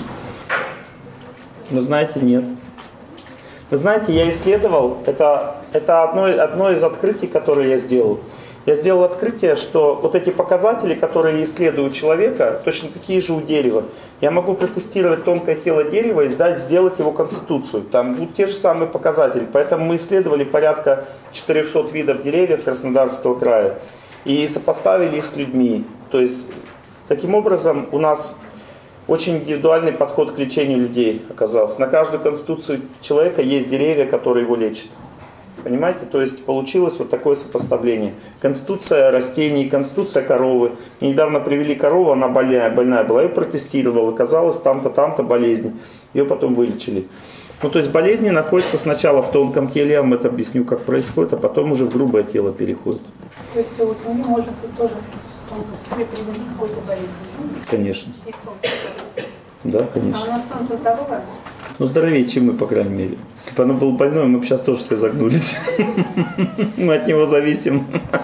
Вы знаете, нет. Вы знаете, я исследовал, это, это одно, одно из открытий, которые я сделал. Я сделал открытие, что вот эти показатели, которые исследуют человека, точно такие же у дерева. Я могу протестировать тонкое тело дерева и сдать, сделать его конституцию. Там будут те же самые показатели. Поэтому мы исследовали порядка четырехсот видов деревьев Краснодарского края и сопоставили их с людьми. То есть, таким образом, у нас очень индивидуальный подход к лечению людей оказался. На каждую конституцию человека есть деревья, которые его лечат. Понимаете? То есть получилось вот такое сопоставление. Конституция растений, конституция коровы. Недавно привели корову, она больная, больная была. Ее протестировал. Оказалось, там-то, там-то болезнь. Ее потом вылечили. Ну, то есть болезни находятся сначала в тонком теле, я вам это объясню, как происходит, а потом уже в грубое тело переходит. То есть у Земли может быть тоже в тонком теле признаки какой-то болезни? Конечно. И Солнце. Да, А конечно. у нас Солнце здоровое? Ну, здоровее, чем мы, по крайней мере. Если бы оно было больное, мы бы сейчас тоже все загнулись. Мы от него зависим.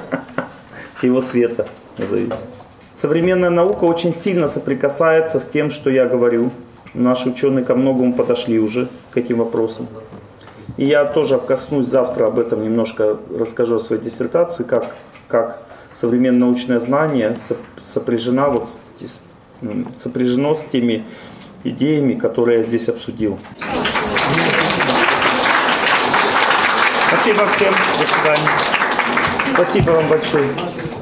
От его света зависим. Современная наука очень сильно соприкасается с тем, что я говорю. Наши ученые ко многому подошли уже к этим вопросам. И я тоже коснусь завтра об этом немножко, расскажу о своей диссертации, как, как современное научное знание сопряжено, вот с, сопряжено с теми идеями, которые я здесь обсудил. Спасибо всем. До свидания. Спасибо вам большое.